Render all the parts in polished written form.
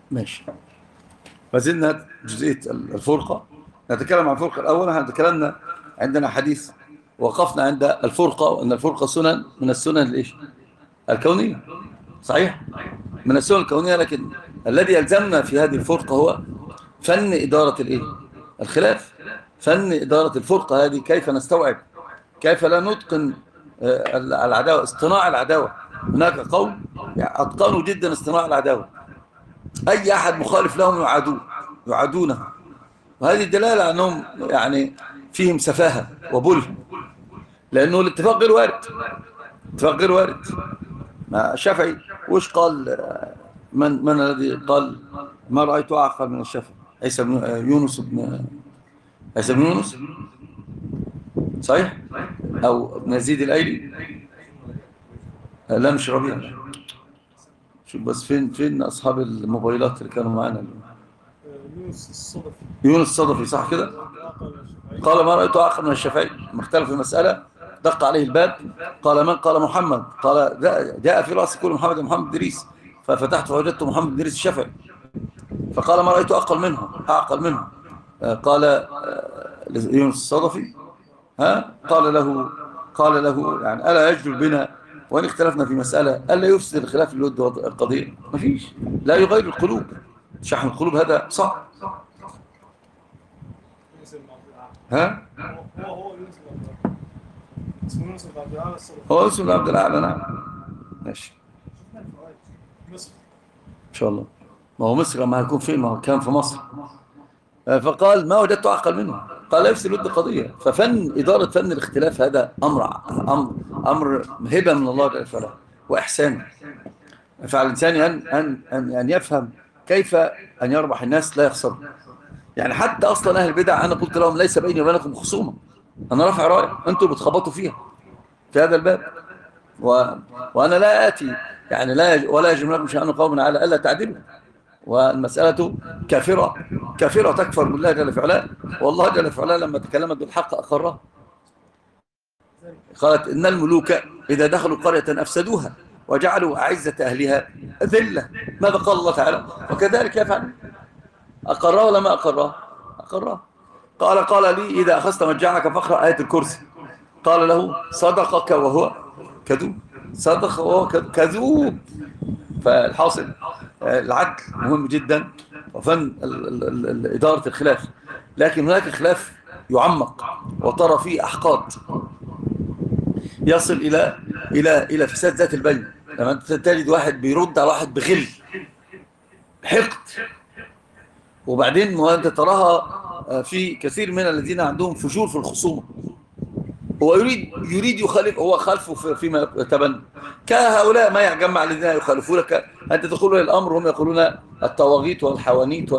ماشي. ما زلنا جزئية الفرقة. نتكلم عن الفرقة الأول. احنا تكلمنا عندنا حديث وقفنا عند الفرقة، وأن الفرقة سنن من السنن الإيش؟ الكونية. صحيح؟ من السنن الكونية، لكن الذي يلزمنا في هذه الفرقة هو فن إدارة الإيه؟ الخلاف. فن إدارة الفرقة هذه، كيف نستوعب، كيف لا نتقن العداوة، اصطناع العداوة. هناك قوم أتقنوا جدا اصطناع العداوة، أي أحد مخالف لهم يعادونه. وهذه دلالة أنهم يعني فيهم سفاهة وبله، لأنه الاتفاق غير وارد. اتفاق غير وارد. ما الشافعي وش قال؟ من الذي قال ما رأيت أعقل من الشافعي؟ عيسى بن يونس بن عيسى بن يونس، صحيح؟ أو ابن يزيد الأيلي. لا مش ربيع. شوف بس فين أصحاب الموبايلات اللي كانوا معنا. يونس الصدفي، صح كده؟ قال ما رأيت أعقل من الشافعي. مختلف في المسألة، دق عليه الباب، قال من؟ قال محمد. قال جاء في رأسي كل محمد إدريس، ففتحت فوجدت محمد إدريس الشافعي. فقال ما رأيت أعقل منه. قال يونس الصدفي، ها قال له يعني ألا يجدل بنا وإن اختلفنا في مسألة ألا يفسد الخلاف الود القضية؟ ما فيش، لا يغير القلوب. شحن القلوب هذا صعب. ها هو اسمه عبد الأعلى. نعم ماشي إن شاء الله. ما هو مصر ما هيكون فين؟ ما هو كان في مصر. فقال ما وجدت أعقل منه. قال لا يفسد الود قضية. ففن إدارة فن الاختلاف هذا أمر هبة من الله جل وعلا وإحسان. فعلى الإنسان أن يفهم كيف أن يربح الناس لا يخسر. يعني حتى أصلا أهل البدع أنا قلت لهم ليس بيني وبينكم خصومة، أنا رافع راية، أنتم بتخبطوا فيها في هذا الباب. وأنا لا آتي يعني ولا يجرمنكم شأن قوم على ألا تعدلوا. والمسألة كافرة تكفر بالله جل في علاه. والله جل في علاه لما تكلمت بالحق أقرها. قالت إن الملوك إذا دخلوا قرية أفسدوها وجعلوا أعزة أهلها ذلة. ماذا قال الله تعالى؟ وكذلك يفعل. أقرها ولا ما أقرها؟ أقرها. قال لي إذا أخذت مجاعك فاقرأ آية الكرسي. قال له صدقك وهو كذوب. صدق وهو كذوب. فالحاصل العدل مهم جدا، وفن إدارة الخلاف. لكن هناك خلاف يعمق وترى فيه أحقاد يصل إلى فساد ذات البين. لما أنت تجد واحد بيرد على واحد بغل، حقد. وبعدين وأنت تراها في كثير من الذين عندهم فجور في الخصومة. هو يريد يخالف، هو خالفه فيما يتبنى. كهؤلاء ما يجمع الذين يخالفونك، أنت تقول الأمر هم يقولون الطواغيت والحوانيت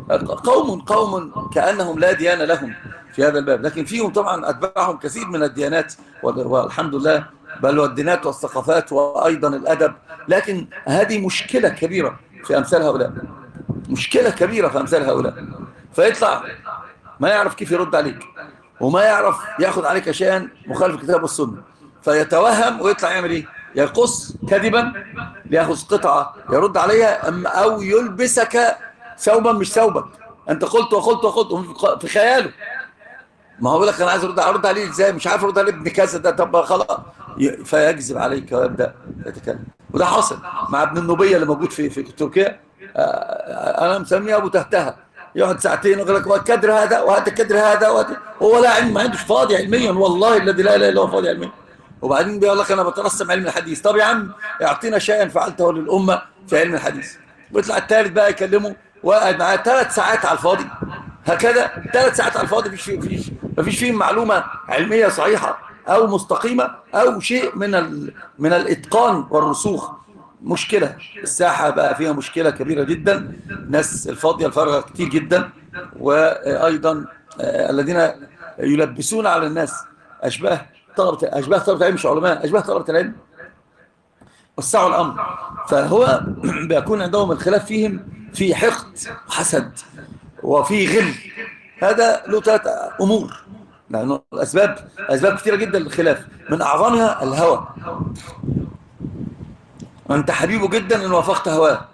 قوم كأنهم لا ديانة لهم في هذا الباب. لكن فيهم طبعا أتباعهم كثير من الديانات والحمد لله، بل والدينات والثقافات وأيضا الأدب. لكن هذه مشكلة كبيرة في أمثال هؤلاء، مشكلة كبيرة في أمثال هؤلاء. فيطلع ما يعرف كيف يرد عليك، وما يعرف ياخذ عليك شيئا مخالف الكتاب والسنة، فيتوهم ويطلع يعمل ايه؟ يقص كذبا ليأخذ قطعة يرد عليها، او يلبسك ثوبا مش ثوبك. انت قلت في خياله. ما هو بيقول لك انا عايز ارد عليه ازاي؟ مش عارف ارد عليه ابن كذا ده، طب خلاص فيكذب عليك ويبدا يتكلم. وده حصل مع ابن النوبيه اللي موجود في تركيا. انا مسميه ابو تهتها. يقعد ساعتين يقول لك الكدر هذا وهذا الكدر هذا هو لا علم، ما عندوش فاضي علميا، والله الذي لا اله الا هو فاضي علميا. وبعدين بيقول لك انا بترسم علم الحديث. طب يا عم اعطينا شيئا فعلته للامه في علم الحديث. ويطلع الثالث بقى يكلمه وقاعد معاه 3 ساعات على الفاضي. هكذا 3 ساعات على الفاضي، مفيش فيهم معلومه علميه صحيحه او مستقيمه او شيء من الاتقان والرسوخ. مشكلة الساحة بقى فيها مشكلة كبيرة جدا. ناس الفاضية الفارغة كتير جدا، وأيضا الذين يلبسون على الناس أشباه طلبة العلم، مش علماء، أشباه طلبة العلم، وسعوا الأمر. فهو بيكون عندهم الخلاف فيهم في حقد وحسد وفي غل. هذا له 3 أمور، لأنه أسباب كثيرة جدا للخلاف. من أعظمها الهوى. أنت حبيبه جدا إن وافقت هواه،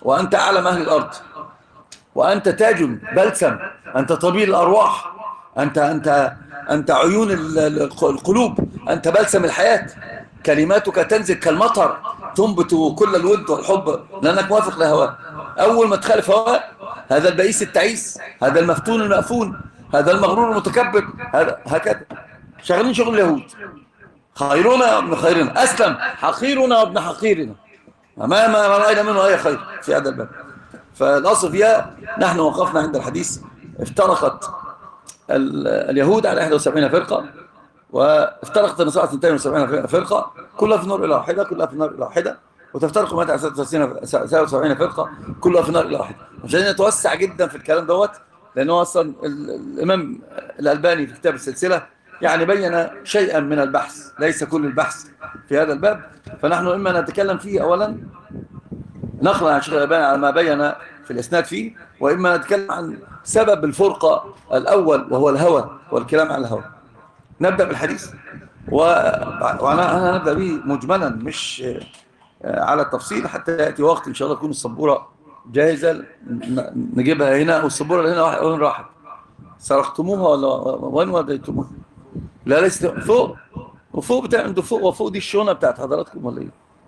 وأنت أعلم أهل الأرض، وأنت تاج بلسم، أنت طبيب الأرواح، أنت عيون القلوب، أنت بلسم الحياة. كلماتك تنزل كالمطر، تنبت كل الود والحب لأنك موافق لهواه. أول ما تخالف هواه، هذا البئيس التعيس، هذا المفتون المأفون، هذا المغرور المتكبر، هذا هكذا شغالين شغل اليهود. خيرنا وابن خيرنا، أسلم حقيرنا وابن حقيرنا، ما رأينا منه أي خير في هذا الباب. فالأصل فيها نحن وقفنا عند الحديث: افترقت اليهود على 71 فرقة، وافترقت النصارى 72 فرقة، كلها في النار إلى واحدة، كلها في النار إلى واحدة. وتفترق 173 فرقة، كلها في النار إلى واحدة. مش عايزين نتوسع جدا في الكلام دوت، لأنه أصلا الإمام الألباني في كتاب السلسلة يعني بين شيئا من البحث، ليس كل البحث في هذا الباب. فنحن إما نتكلم فيه أولا نقرأ عن الشيخ الألباني على ما بين في الإسناد فيه، وإما نتكلم عن سبب الفرقة الأول وهو الهوى والكلام عن الهوى. نبدأ بالحديث، وأنا هنبدأ به مجملا مش على التفصيل، حتى يأتي وقت إن شاء الله تكون السبورة جاهزة نجيبها هنا. والسبورة اللي هنا وين راحت؟ سرقتموها ولا وين وديتموها؟ لا ليس فوق، وفوق بتاع عنده فوق، وفوق دي الشونة بتاعت حضراتكم ولا إيه؟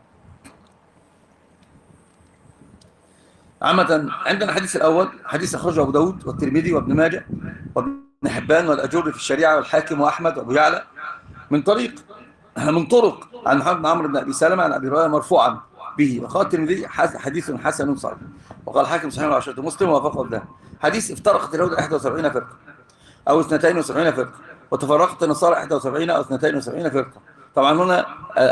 عامة عندنا الحديث الأول حديث أخرجه أبو داود والترمذي وابن ماجه وابن حبان والأجوري في الشريعة والحاكم وأحمد وأبو يعلى من طرق عن محمد بن عمرو بن أبي سلمة عن أبي هريرة مرفوعا به. وقال الترمذي حديث حسن صحيح، وقال الحاكم صحيح وعشرة مسلم ووافقه الذهبي. حديث: افترقت اليهود 71 فرقة أو 72 فرقة، وتفرقت النصارى 71 أو 72 فرقة. طبعا هنا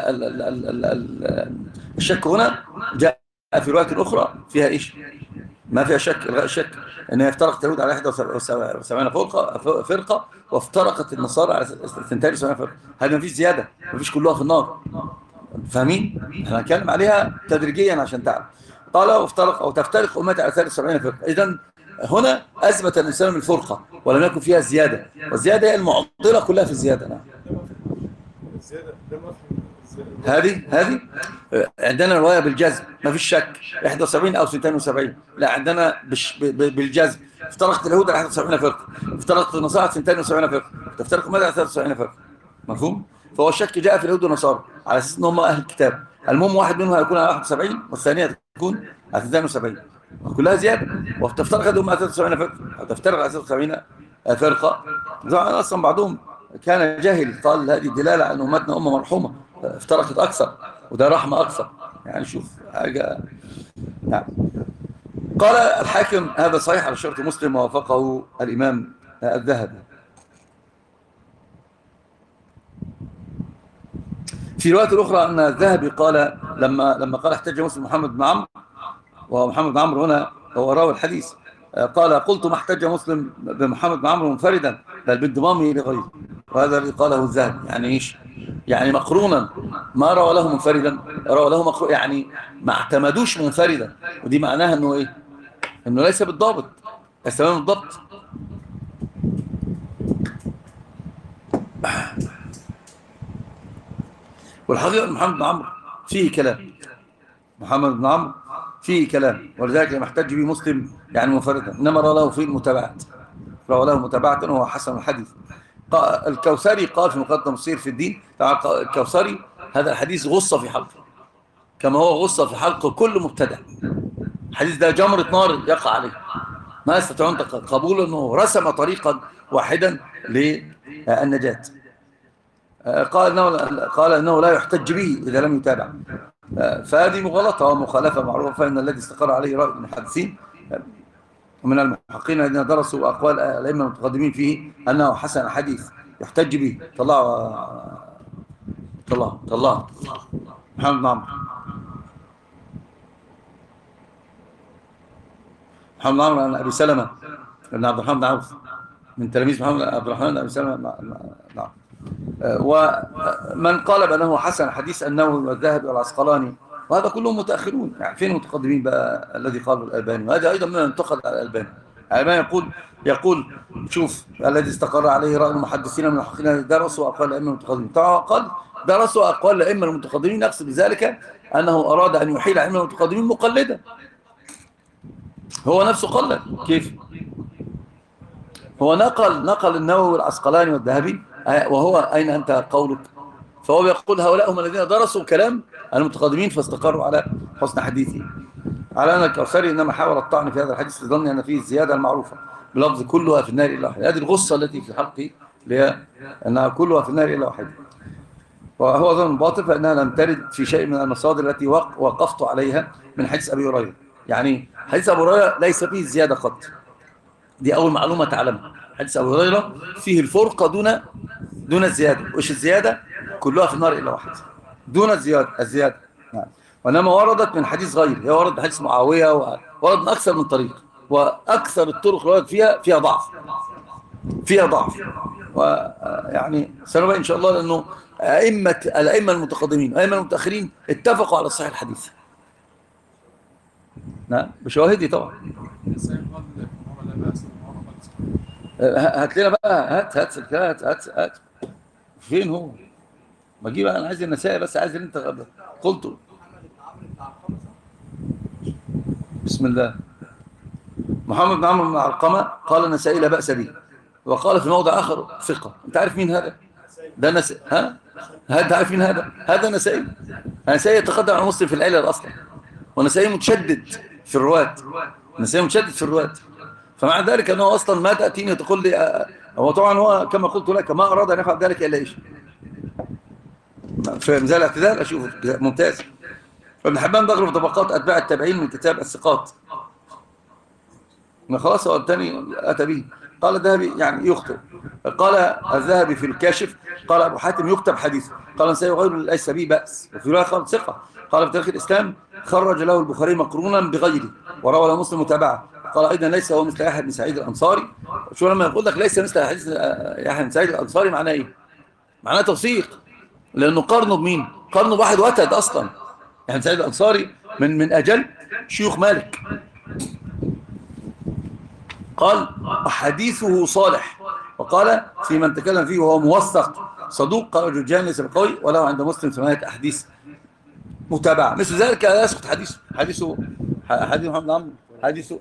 الشك هنا جاء في رواية أخرى فيها إيش؟ ما فيها شك، الغاء الشك، أنها افترقت اليهود على 71 فرقة، وافترقت النصارى على 72 فرقة. هذا ما فيش زيادة، ما فيش كلها في النار. فاهمين؟ احنا هنتكلم عليها تدريجيا عشان تعرف. قال: وافترق أو تفترق أمتي على 73 فرقة. إذن هنا أثبت الإسلام الفرقة ولم يكن فيها زيادة، والزيادة هي المعضلة كلها في الزيادة. نعم. هذه عندنا رواية بالجزم، ما فيش شك، 71 أو 72. لا، عندنا بالجزم: افترقت اليهود على 71 فرقة، افترقت النصارى على 72 فرقة، تفترق ماذا على 73 فرقة. مفهوم؟ فهو الشك جاء في اليهود والنصارى على أساس أن هم أهل الكتاب. المهم واحد منهم هيكون على 71 والثانية تكون على 72، كلها زيادة. وتفترق اليهود على 73 فرقة، وتفترق على 73 فرقة. طبعا أصلا بعضهم كان جاهل، قال هذه دلالة على أن أمتنا أمة مرحومة، افترقت أكثر، وده رحمة أكثر. يعني شوف حاجة. نعم. قال الحاكم: هذا صحيح على شرط مسلم ووافقه الإمام الذهبي. في رواية الأخرى أن الذهبي قال لما قال: احتج مسلم محمد بن عمرو، ومحمد بن عمرو هنا هو راوي الحديث، قال: قلت ما احتج مسلم بمحمد بن عمرو منفردا بل بانضمامه لغيره. وهذا اللي قاله الذهبي. يعني ايش؟ يعني مقرونا، ما روى له منفردا، روى له مقرون، يعني ما اعتمدوش منفردا. ودي معناها انه ايه؟ انه ليس بالضابط، ليس بالضبط. والحقيقة محمد بن عمرو فيه كلام، محمد بن عمرو فيه كلام، ولذلك لم يحتج به مسلم يعني منفردا، انما روى له فيه المتابعات، روى له متابعة وهو حسن الحديث. الكوثري قال في مقدمة السير في الدين، الكوثري هذا الحديث غصة في حلقه، كما هو غصة في حلقه كل مبتدع. الحديث ده جمرة نار يقع عليه، ما يستطيعون قبول أنه رسم طريقا واحدا للنجاة. قال إنه لا يحتج به إذا لم يتابع. فهذه مغالطة ومخالفة معروفة. فإن الذي استقر عليه رأي المحدثين ومن المحققين الذين درسوا أقوال الأئمة المتقدمين فيه أنه حسن حديث يحتج به. طلع محمد بن عمرو، محمد بن عمرو عن أبي سلمة بن عبد الرحمن بن عوف من تلاميذ محمد عبد الرحمن بن أبي سلمة. نعم. ومن قال بأنه حسن حديث النووي والذهبي والعسقلاني، وهذا كلهم متأخرون. يعني فين المتقدمين بقى الذي قال الألباني؟ وهذا أيضا من ينتقد على الألباني. الألباني يقول شوف: الذي استقر عليه رأي المحدثين من المحققين درسوا أقوال الأئمة المتقدمين. طبعا قال درسوا أقوال الأئمة المتقدمين، يقصد بذلك أنه أراد أن يحيل أئمة المتقدمين مقلدا، هو نفسه قال كيف؟ هو نقل النووي والعسقلاني والذهبي، وهو أين أنت قولك؟ فهو بيقول هؤلاء هم الذين درسوا كلام المتقدمين فاستقروا على حسن حديثه. على أن الكوثري إنما حاول الطعن في هذا الحديث لظن أن فيه الزيادة المعروفة بلفظ كلها في النار إلا واحد. هذه الغصة التي في حلقي أنها كلها في النار إلا واحد، وهو ظن باطل، فإنها لم ترد في شيء من المصادر التي وقفت عليها من حديث أبي هريرة. يعني حديث أبي هريرة ليس فيه الزيادة قط، دي أول معلومة تعلمها. حديث أبي هريرة فيه الفرقة دون الزيادة. وإيش الزيادة؟ كلها في النار إلا واحد، دون الزيادة نعم. وإنما وردت من حديث غير، هي وردت من حديث معاوية، وورد من أكثر من طريق، وأكثر الطرق اللي وردت فيها ضعف، ويعني سنبقى إن شاء الله، لأنه الأئمة المتقدمين والأئمة المتأخرين اتفقوا على صحيح الحديث نعم بشواهدي طبعا. هات لنا بقى، هات فين هو؟ ما اجيب، انا عايز النسائي بس، عايز اللي انت قلته. بسم الله. محمد بن عمرو بن علقمة قال النسائي لا بأس به، وقال في موضع آخر ثقة. انت عارف مين هذا؟ ده نسائي. هذا عارف مين هذا؟ هذا نسائي. نسائي يتقدم على مسلم في العلل اصلا، ونسائي متشدد في الرواة، نسائي متشدد في الرواة. فمع ذلك انه اصلا ما تأتيني تقول لي هو طبعا هو كما قلت لك ما اراد ان يفعل ذلك الا ايش؟ في ميزان الاعتدال اشوفه ممتاز. ابن حبان دخل في طبقات اتباع التابعين من كتاب الثقات. ما خلاص هو الثاني اتى به. قال الذهبي يعني يخطئ. قال الذهبي في الكاشف قال ابو حاتم يكتب حديثه. قال نسائي غيره ليس به باس، وفي روايه قال ثقه. قال في تاريخ الاسلام خرج له البخاري مقرونا بغيره، وروى له مسلم متابعه. قال ايضا ليس هو مثل يحيى بن سعيد الانصاري. شو لما يقول لك ليس مثل حديث يحيى بن سعيد الانصاري معناه ايه؟ معناه توثيق، لانه قارنه بمين؟ قارنه بواحد وتد اصلا. يعني سعيد الانصاري من اجل شيوخ مالك. قال حديثه صالح، وقال في من تكلم فيه وهو موثق صدوق. قال جرجان ليس بقوي، وله عند مسلم 8 احاديث متابعه. مثل ذلك لا يسقط حديث محمد عمرو حديثه.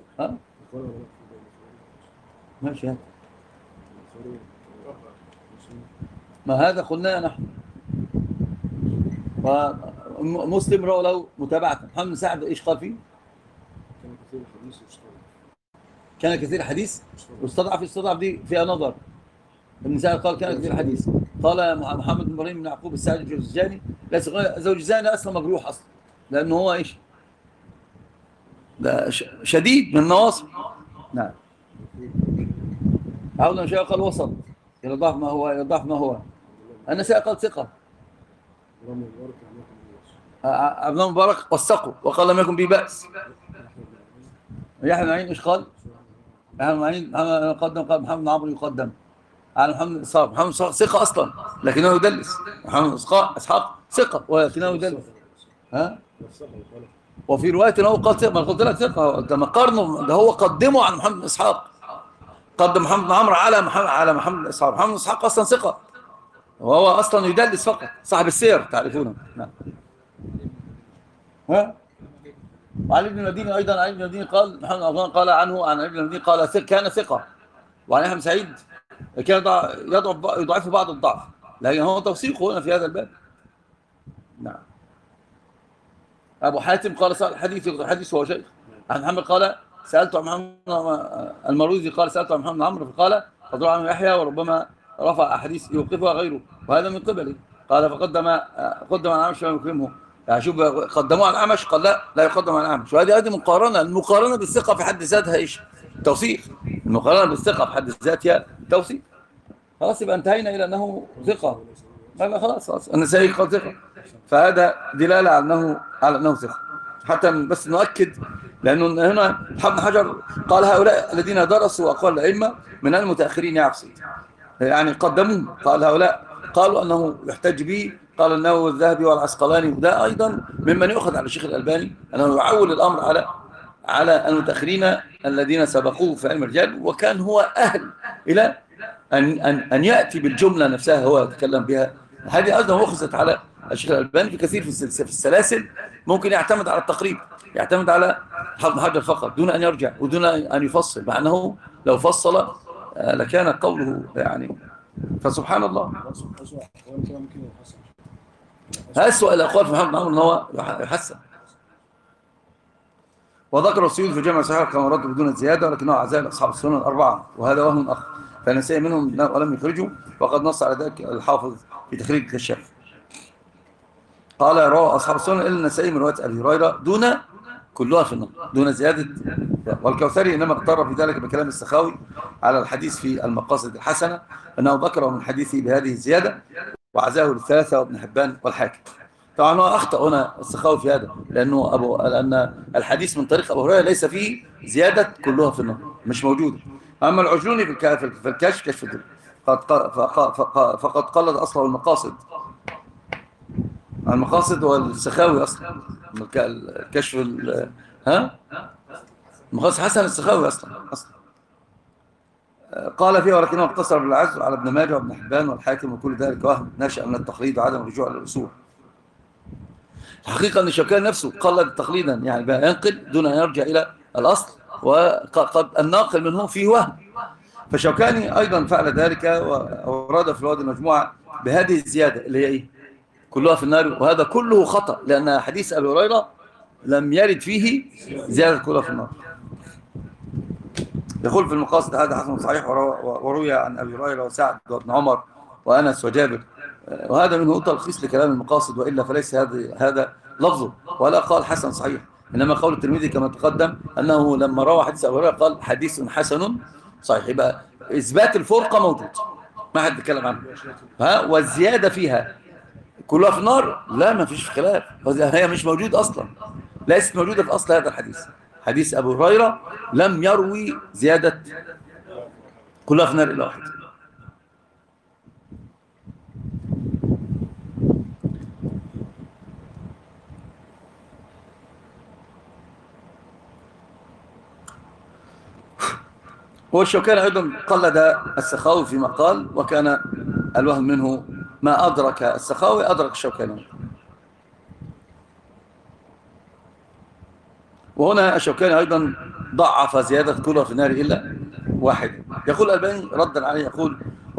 ماشي، ما هذا قلناه نحن. ومسلم روى له متابعة. محمد بن سعد ايش قال فيه؟ كان كثير حديث واستضعف دي فيها نظر. ابن سعد قال كان كثير حديث. قال محمد بن ابراهيم بن يعقوب السعدي الجوزجاني ليس زوج زاني اصلا مجروح اصلا، لانه هو ايش؟ ده شديد من النواصب. نعم. عوضا شيء قال وسط، يضاف ما هو. النسائي قال ثقة. عبد الله مبارك وثقه وقال لم يكن به بأس. يحيى بن معين ايش قال؟ يحيى بن معين قال محمد بن عمرو يقدم على محمد إسحاق. محمد إسحاق ثقة أصلا لكنه يدلس. محمد إسحاق ثقة ولكنه يدلس. وفي رواية أنه قال ثقة. ما قلت لك ثقة، ده مقارنه، ده هو قدمه عن محمد إسحاق. قدم محمد بن عمرو على محمد إسحاق. محمد إسحاق أصلا ثقة، وهو أصلا يدلس فقط، صاحب السير تعرفونه. نعم. وعلي بن المديني أيضا، علي بن المديني قال محمد أغان قال عنه عن علي بن المديني قال كان ثقة. وعن يحيى بن سعيد كان يضعف بعض الضعف، لكن هو توثيقه هنا في هذا الباب. نعم. أبو حاتم قال صار الحديث هو شيخ. عن محمد قال سألت عن محمد المروزي قال سألت عن محمد عمرو فقال قد روى عنه يحيى وربما رفع أحاديث يوقفها غيره، وهذا من قبله. قال فقدم عن الأعمش ولا يكرمه. يعني شوف قدموه على الأعمش، قال لا يقدم على الأعمش. وهذه مقارنة. المقارنة بالثقة في حد ذاتها ايش؟ توثيق. المقارنة بالثقة في حد ذاتها توثيق. خلاص يبقى انتهينا إلى أنه ثقة. لا خلاص النسائي قال ثقة، فهذا دلالة على أنه ثقة. حتى بس نؤكد، لأنه هنا ابن حجر قال هؤلاء الذين درسوا أقوال الأئمة من المتأخرين يعصي، يعني قدموه. قال هؤلاء قالوا أنه يحتج به. قال النووي والذهبي والعسقلاني، وده أيضا ممن يؤخذ على الشيخ الألباني أنه يعول الأمر على المتأخرين الذين سبقوه في علم الرجال، وكان هو أهل إلى أن يأتي بالجملة نفسها هو يتكلم بها. هذه أيضا أخذت على الشيخ الألباني في كثير في السلاسل. ممكن يعتمد على التقريب، يعتمد على حافظ حجر فقط دون أن يرجع ودون أن يفصل، مع أنه لو فصل لكان قوله يعني. فسبحان الله. هذا السؤال الأقوال في محمد عمرو أنه يحسن. وذكر السيوطي في جامع صحيح كما رد بدون زيادة، ولكنه عزائل أصحاب السنن الأربعة، وهذا وهم آخر فنسي منهم ولم يخرجوا، وقد نص على ذلك الحافظ في تخريج الكشاف. قال روى أصحاب السنن إلا النسائي من رواية أبي هريرة دون كلها في النار دون زيادة. والكوثري إنما اقتر في ذلك بكلام السخاوي على الحديث في المقاصد الحسنة أنه ذكره من حديثه بهذه الزيادة وعزاه للثلاثة وابن حبان والحاكم. طبعا هو أخطأ هنا السخاوي في هذا، لأن الحديث من طريق أبو هريرة ليس فيه زيادة كلها في النار، مش موجودة. أما العجلوني في الكشف كشف الدل فقد قلد أصله المقاصد والسخاوي أصلا الكشف المقاصد حسن السخاوي أصلا. قال فيه ولكنه اقتصر بالعزل على ابن ماجه وابن حبان والحاكم، وكل ذلك وهم ناشئ من التقليد وعدم الرجوع للأصول. الحقيقة أن الشوكاني نفسه قلد تقليدا، يعني بقى ينقل دون أن يرجع إلى الأصل، وقد الناقل منه فيه وهم. فالشوكاني أيضا فعل ذلك وأورد في الواد المجموعة بهذه الزيادة اللي هي إيه؟ كلها في النار، وهذا كله خطأ، لأن حديث أبي هريرة لم يرد فيه زيادة كلها في النار. يقول في المقاصد هذا حسن صحيح، وروي عن أبي هريرة وسعد وابن عمر وأنس وجابر، وهذا منه تلخيص لكلام المقاصد، وإلا فليس هذا لفظه، ولا قال حسن صحيح، إنما قول الترمذي كما تقدم أنه لما روى حديث أبي هريرة قال حديث حسن صحيح. يبقى إثبات الفرقة موجود، ما حد يتكلم عنه. والزيادة فيها كلها في النار ما فيش خلاف، هي مش موجود أصلا، ليست موجودة في أصل هذا الحديث. حديث أبو هريرة لم يروي زيادة كلها في النار إلا واحد. والشوكاني أيضا قلد السخاوي فيما قال، وكان الوهم منه ما أدرك السخاوي أدرك الشوكاني. وهنا الشوكاني أيضا ضعف زيادة كلها في النار إلا واحد. يقول الألباني ردا عليه يقول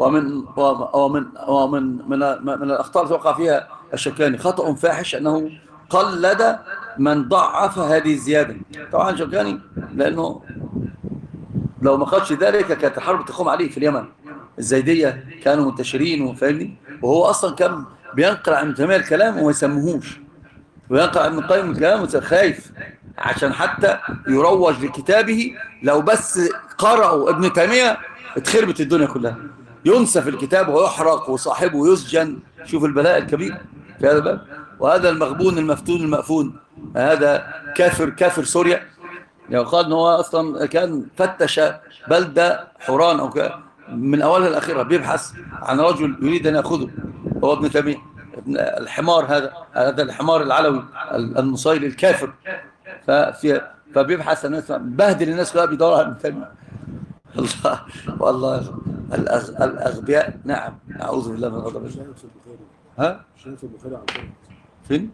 من الأخطاء التي وقع فيها الشوكاني خطأ فاحش أنه قلد من ضعف هذه الزيادة. طبعا الشوكاني لأنه لو ما قالش ذلك كانت الحرب تقوم عليه في اليمن، الزيدية كانوا منتشرين وفاهمني، وهو أصلا كان بينقل عن ابن تيمية الكلام وما يسموهوش، وينقل عن ابن القيم الكلام خايف عشان حتى يروج لكتابه. لو بس قرأوا ابن تيمية اتخربت الدنيا كلها، ينسى في الكتاب ويحرق وصاحبه يسجن. شوف البلاء الكبير في هذا الباب. وهذا المغبون المفتون المأفون هذا كافر سوريا، يقال ان هو اصلا كان فتش بلدة حوران او من اولها لاخرها بيبحث عن رجل يريد ان ياخذه، هو ابن تيمية الحمار، هذا الحمار العلوي النصيري الكافر. فبيبحث الناس، بهدل الناس كلها بيدور على ابن تيمية. الله والله الاغبياء. نعم اعوذ بالله من غضب الله. ها شايف البخاري على فين؟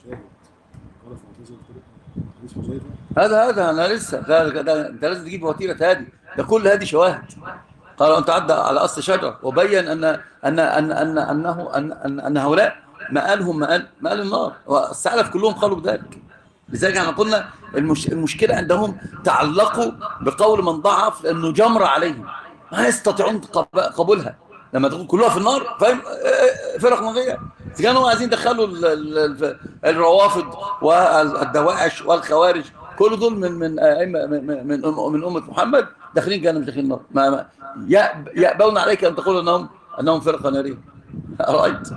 هذا انا لسه انت لازم تجيب وتيره هذه، ده كل هذه شواهد. قال انت عدى على اصل شجره وبين ان هؤلاء مآلهم مآل النار، والسلف كلهم قالوا بذلك. لذلك احنا قلنا المشكله عندهم تعلقوا بقول من ضعف لانه جمر عليهم، ما يستطيعون قبولها. لما تقول كلها في النار فاهم، فرق نظريه. كانوا عايزين يدخلوا الروافض والدواعش والخوارج، كل دول من امه محمد داخلين جنة مش داخلين النار. يأبون عليك ان تقول انهم فرقه ناريه. رايت.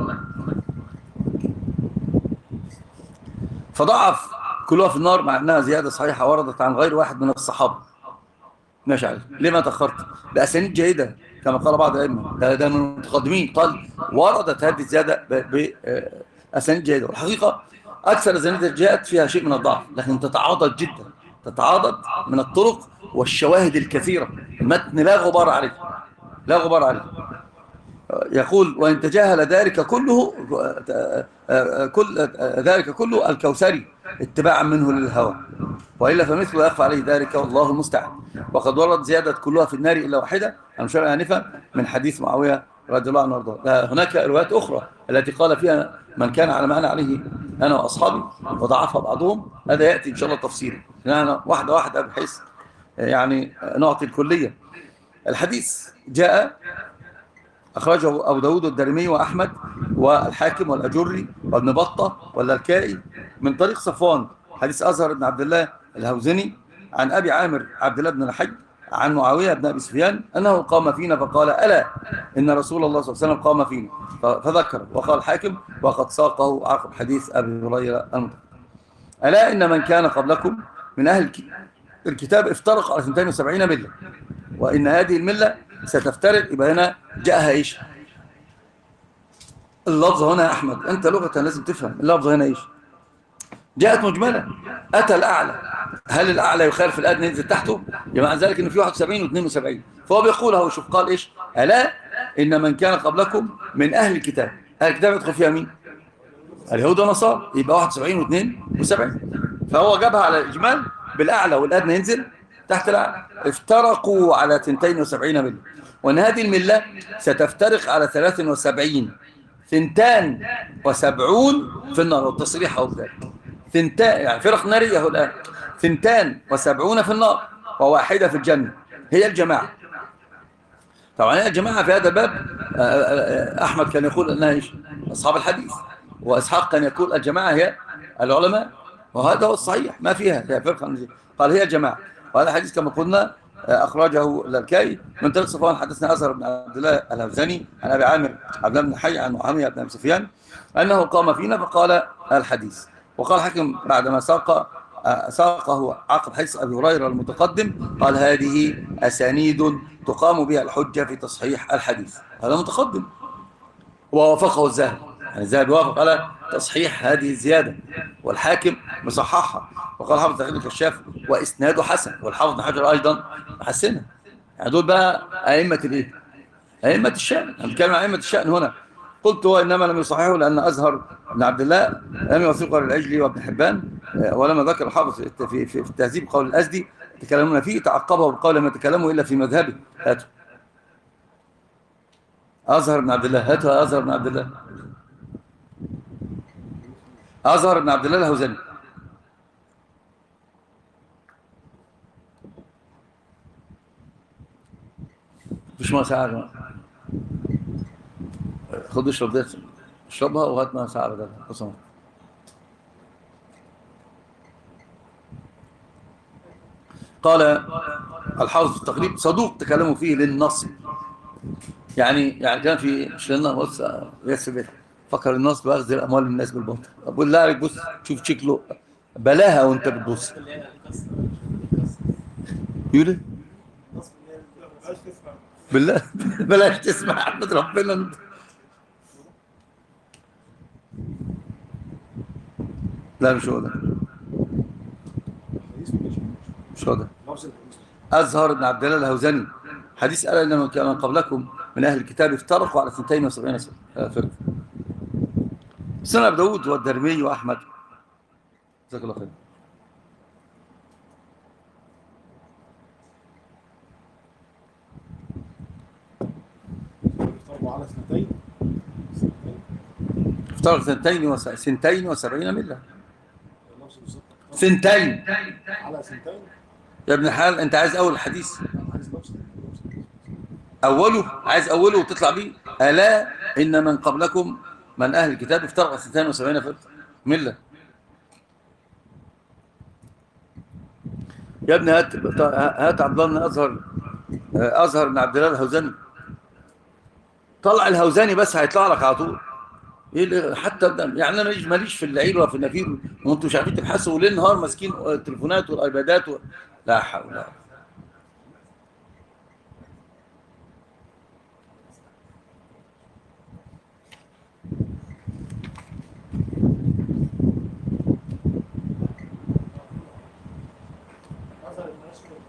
فضعف كلها في النار مع انها زياده صحيحه وردت عن غير واحد من الصحابه. ماشي عليه. ليه ما تاخرت؟ باسانيد جيده كما قال بعض الائمه، ده من المتقدمين قال وردت هذه الزياده باسانيد جيده. والحقيقه اكثر الاسانيد جاءت فيها شيء من الضعف، لكن تتعاضد جدا، تتعاضد من الطرق والشواهد الكثيره. المتن لا غبار عليه، لا غبار عليه. يقول وإن تجاهل ذلك كله كل ذلك كله الكوثري اتباعا منه للهوى، وإلا فمثله يخفى عليه ذلك والله المستعان. وقد ورد زيادة كلها في النار إلا واحدة أمشار آنفا من حديث معاوية رضي الله عنه وارضاه. هناك روايات أخرى التي قال فيها من كان على ما أنا عليه أنا وأصحابي وضعفها بعضهم، هذا يأتي إن شاء الله تفصيلا، أنا واحدة واحدة بحيث يعني نعطي الكلية. الحديث جاء أخرجه أبو داود والدارمي وأحمد والحاكم والأجري وابن بطة واللالكائي من طريق صفوان، حديث أزهر بن عبد الله الهوزني عن أبي عامر عبد الله بن الحج عن معاوية بن أبي سفيان أنه قام فينا فقال ألا إن رسول الله صلى الله عليه وسلم قام فينا، فذكر وقال الحاكم وقد ساقه عقب حديث أبي هريرة المتقدم. ألا إن من كان قبلكم من أهل الكتاب افترق على 72 ملة، وإن هذه الملة ستفترق. يبقى هنا جاءها إيش اللفظ هنا يا أحمد؟ أنت لغة لازم تفهم اللفظ هنا إيش. جاءت مجملة، أتى الأعلى، هل الأعلى يخالف الأدنى ينزل تحته؟ يبقى ذلك إن في 71 و72، فهو بيقول هو شوف قال إيش؟ ألا إن من كان قبلكم من أهل الكتاب، أهل الكتاب يدخل فيها مين؟ اليهود والنصارى، يبقى 71 و72، فهو جابها على الإجمال بالأعلى والأدنى ينزل تحت الأعلى. افترقوا على 72 ملة، وأن هذه الملة ستفترق على 73، 72 في النار، والتصريح أو ذلك يعني فرق نارية الآن 72 في النار وواحدة في الجنة، هي الجماعة. طبعا الجماعة في هذا الباب أحمد كان يقول أنها إيش؟ أصحاب الحديث، وإسحاق كان يقول الجماعة هي العلماء، وهذا هو الصحيح، ما فيها هي فرقة، قال هي الجماعة. وهذا الحديث كما قلنا أخرجه اللالكائي من طريق صفوان حدثنا أزهر بن عبد الله الهوزني عن أبي عامر عبد الله بن الحي عن معاوية بن أبي سفيان أنه قام فينا فقال الحديث. وقال الحاكم بعدما ساقه عقب حديث أبي هريرة المتقدم قال هذه أسانيد تقام بها الحجة في تصحيح الحديث. هذا متقدم ووافقه الذهبي، يعني الذهبي وافق على تصحيح هذه الزيادة، والحاكم مصححها. وقال حافظ تقريب الكشاف وإسناده حسن، والحافظ بن حجر أيضا حسنها. يعني دول بقى أئمة الإيه؟ أئمة الشأن، هنتكلم عن أئمة الشأن هنا. قلت وإنما لم يصححه لأن أزهر بن عبد الله لم يوثقه للعجلي وابن حبان، ولما ذكر الحافظ في التهذيب قول الأزدي تكلمون فيه تعقبه بقول ما تكلموا إلا في مذهبه. هاتوا أزهر بن عبد الله، هاتوا أزهر بن عبد الله، أزهر بن عبد الله الهوزني. مفيش ما ساعة، خد اشرب ده، اشربها وهات ما ساعة بدلها قسما. قال الحافظ في التقريب صدوق تكلموا فيه للنصب، يعني كان في مش لنا بص ياسر فكر النصب باخذ الاموال من الناس بالباطل. اقول لا عليك بص شوف شكله بلاها وانت بتبص يقول بالله بلاش تسمع احمد ربنا. لا مش هو ده، مش هو ده. أزهر بن عبد الله الهوزني حديث قال إن من كان قبلكم من أهل الكتاب افترقوا على 72 فرقة. سنة أبو داود والدارمي وأحمد. جزاك الله خير. افترق 72 ملة. سنتين على سنتين يا ابن الحلال. انت عايز اول الحديث اوله، عايز اوله وتطلع بيه. الا ان من قبلكم من اهل الكتاب افترق 72 فرقه مله. يا ابن هات عبد الله بن ازهر بن عبد الله الهوزني، طلع الهوزني بس هيطلع لك على طول. ايه حتى يعني انا ماليش في اللعيب ولا في النفير، وانتم مش عارفين تبحثوا ليل نهار ماسكين التليفونات والايبادات لا حول ولا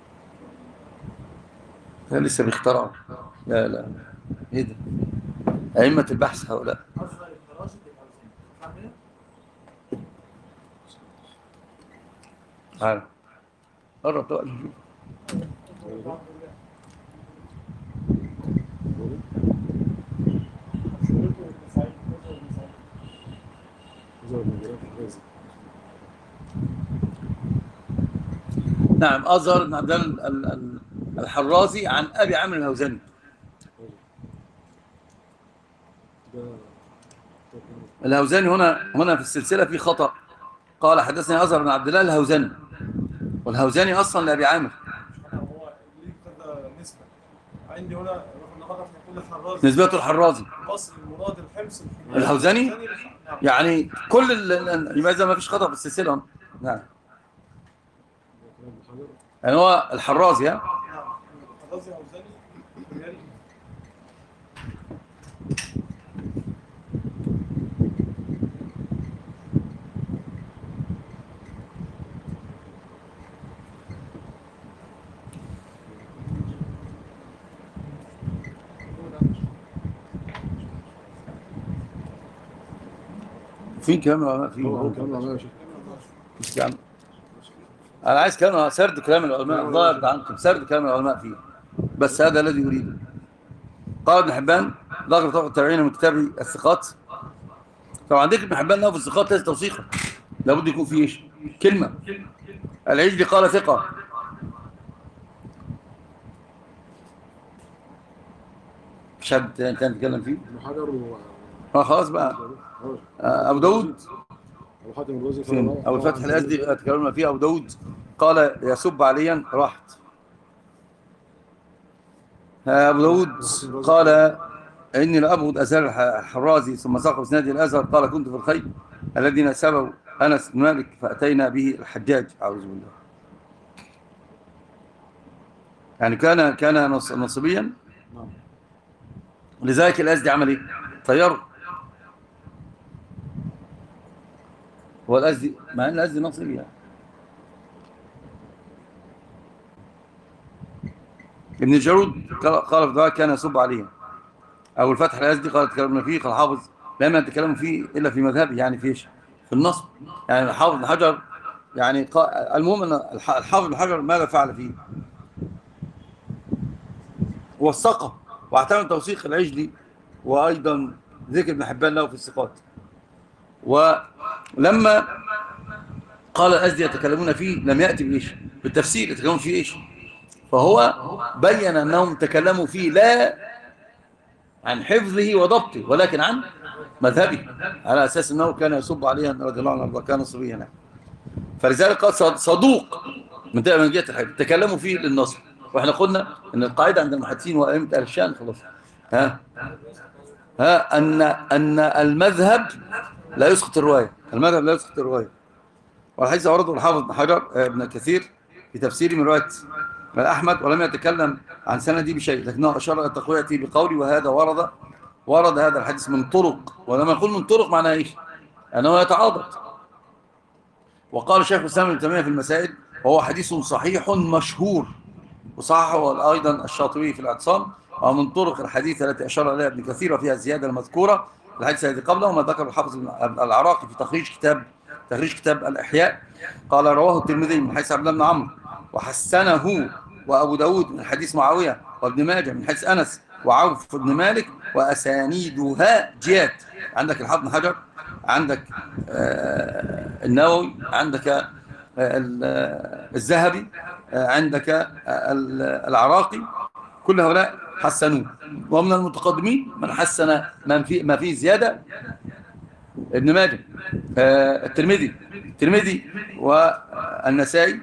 قوه. لسه بيخترعوا. لا ايه ده؟ أئمة البحث هؤلاء. تعال قرب تقل. نعم، أزهر بن عبد الله الحرازي عن أبي عامر الهوزني. الهوزني هنا في السلسلة في خطأ، قال حدثني أزهر بن عبد الله الهوزني، والهوزني أصلا لأبي عامر. هو ليه كذا نسبة عندي هنا نسبته الحرازي مصر المراد الحمص الهوزني. يعني كل لماذا ما فيش خطأ في السلسلة؟ نعم، يعني هو الحرازي. نعم الحرازي هوزني. فين كلام العلماء فيه؟ مش كلام. أنا عايز كلام سرد كلام العلماء، ضاعت عنكم سرد كلام العلماء فيه، بس هذا الذي يريده. قال ابن حبان ذكر طبق التابعين من كتاب الثقات. طبعا عندك ابن حبان له في الثقات ليس توثيقا، لابد يكون فيه ايش؟ كلمة. العجلي قال ثقة. مش حد كان يتكلم فيه؟ خلاص بقى. أبو داود أو الفتح الأزدي تكلمنا فيه. أبو داود قال يسب عليا راحت. أبو داود قال إني لأبغض أزهر الحرازي، ثم ساق بسناد الأزهر قال كنت في الخيل الذين سبوا أنس بن مالك فأتينا به الحجاج أعوذ بالله. يعني كان نصبيا، لذلك الأزدي عمل إيه؟ طيره. هو الأزدي مع أن الأزدي نصبي يعني. ابن الجارود قال في ذلك كان يصب عليهم. أو الفتح الأزدي قال تكلمنا فيه، قال حافظ لم يتكلموا فيه إلا في مذهبه، يعني في النصب. يعني الحافظ بن حجر يعني المهم أن الحافظ بن حجر ماذا فعل فيه؟ وثقه واعتمد توثيق العجلي، وأيضا ذكر ابن حبان له في الثقات. ولما قال الأزدي يتكلمون فيه لم يأتي بإيش؟ بالتفسير يتكلمون فيه إيش؟ فهو بين أنهم تكلموا فيه لا عن حفظه وضبطه، ولكن عن مذهبه، على أساس أنه كان يصب عليها رضي الله عنه وكان صبيا. فلذلك قال صدوق من جهة الحفظ، تكلموا فيه للنصر. وإحنا قلنا أن القاعدة عند المحدثين وأئمة أهل الشأن خلاص أن المذهب لا يسقط الرواية. المذهب لا يسقط الرواية. والحديث أورده الحافظ بن حجر ابن كثير في تفسيره من رواية أحمد، ولم يتكلم عن سندي بشيء، لكنه أشار إلى تقويته بقولي وهذا ورد هذا الحديث من طرق. ولما يقول من طرق معناه إيش؟ أنه يتعاضد. وقال شيخ الإسلام ابن تيمية في المسائل وهو حديث صحيح مشهور، وصححه أيضا الشاطبي في الاعتصام، ومن طرق الحديث التي أشار إليها ابن كثير وفيها الزيادة المذكورة الحديث الذي قبله، وما ذكر الحافظ العراقي في تخريج كتاب الإحياء. قال رواه الترمذي من حديث عبد الله بن عمرو وحسنه، وأبو داود من حديث معاوية، وابن ماجه من حديث أنس وعوف بن مالك، وأسانيدها جياد. عندك الحافظ بن حجر، عندك النووي، عندك الذهبي، عندك العراقي، كل هؤلاء حسنوه. ومن المتقدمين من حسن ما فيه زيادة ابن ماجه، الترمذي والنسائي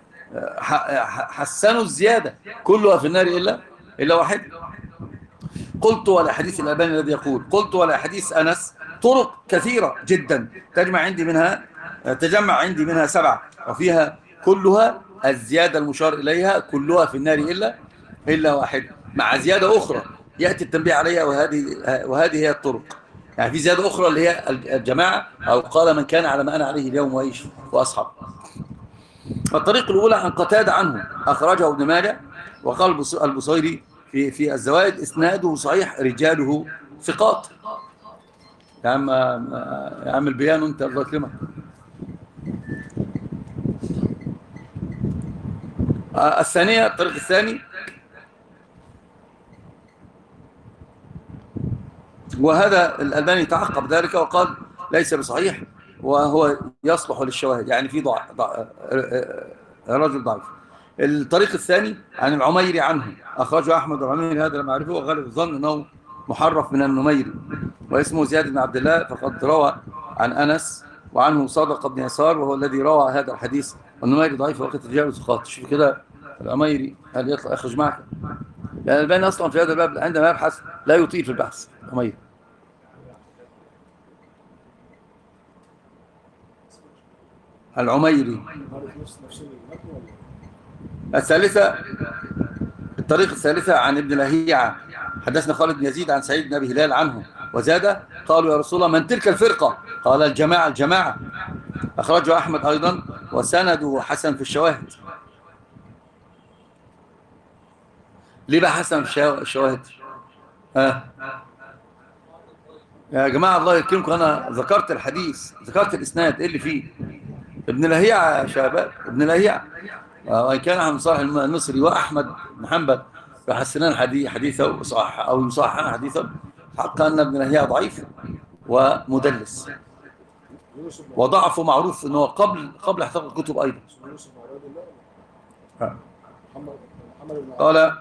حسنوا الزيادة، كلها في النار إلا واحد. قلت ولا حديث الألباني الذي يقول قلت ولا حديث أنس طرق كثيرة جدا تجمع عندي منها 7، وفيها كلها الزيادة المشار إليها كلها في النار إلا واحد، مع زيادة أخرى يأتي التنبيه عليها، وهذه هي الطرق. يعني في زيادة أخرى اللي هي الجماعة، أو قال من كان على ما أنا عليه اليوم وأصحاب. الطريق الأولى عن قتادة عنه أخرجه ابن ماجه، وقال البصيري في الزوائد إسناده صحيح رجاله ثقات. يا عم يا عم البيان وانت الله يكرمك. الثانية الطريق الثاني، وهذا الألباني تعقب ذلك وقال ليس بصحيح وهو يصلح للشواهد، يعني في رجل ضعيف. الطريق الثاني عن العميري عنه، أخرجه أحمد العميري، هذا لم أعرفه وغالب الظن أنه محرف من النميري، واسمه زياد بن عبد الله، فقد روى عن أنس وعنه صادق بن يسار وهو الذي روى هذا الحديث، والنميري ضعيف وقت تجاوز ثقات. شوف كده العميري هل يطلع يخرج معك؟ يعني الباني أصلا في هذا الباب عندما يبحث لا يطيل في البحث. العميري العميري. الثالثة الطريق الثالثة عن ابن لهيعة، حدثنا خالد بن يزيد عن سعيد بن أبي هلال عنه وزاد قالوا يا رسول الله من تلك الفرقة؟ قال الجماعة. الجماعة أخرجه أحمد أيضا وسنده حسن في الشواهد. ليه بقى حسن في الشواهد؟ يا جماعة الله يكرمكم، أنا ذكرت الحديث، ذكرت الإسناد، إيه اللي فيه؟ ابن لهيعة يا شباب، ابن لهيعة، وإن كان عن صالح المصري وأحمد بن حنبل يحسنان حديثه صح أو يصححان حديثه، حقا أن ابن لهيعة ضعيف ومدلس، وضعفه معروف أنه قبل احتفظ الكتب أيضا. قال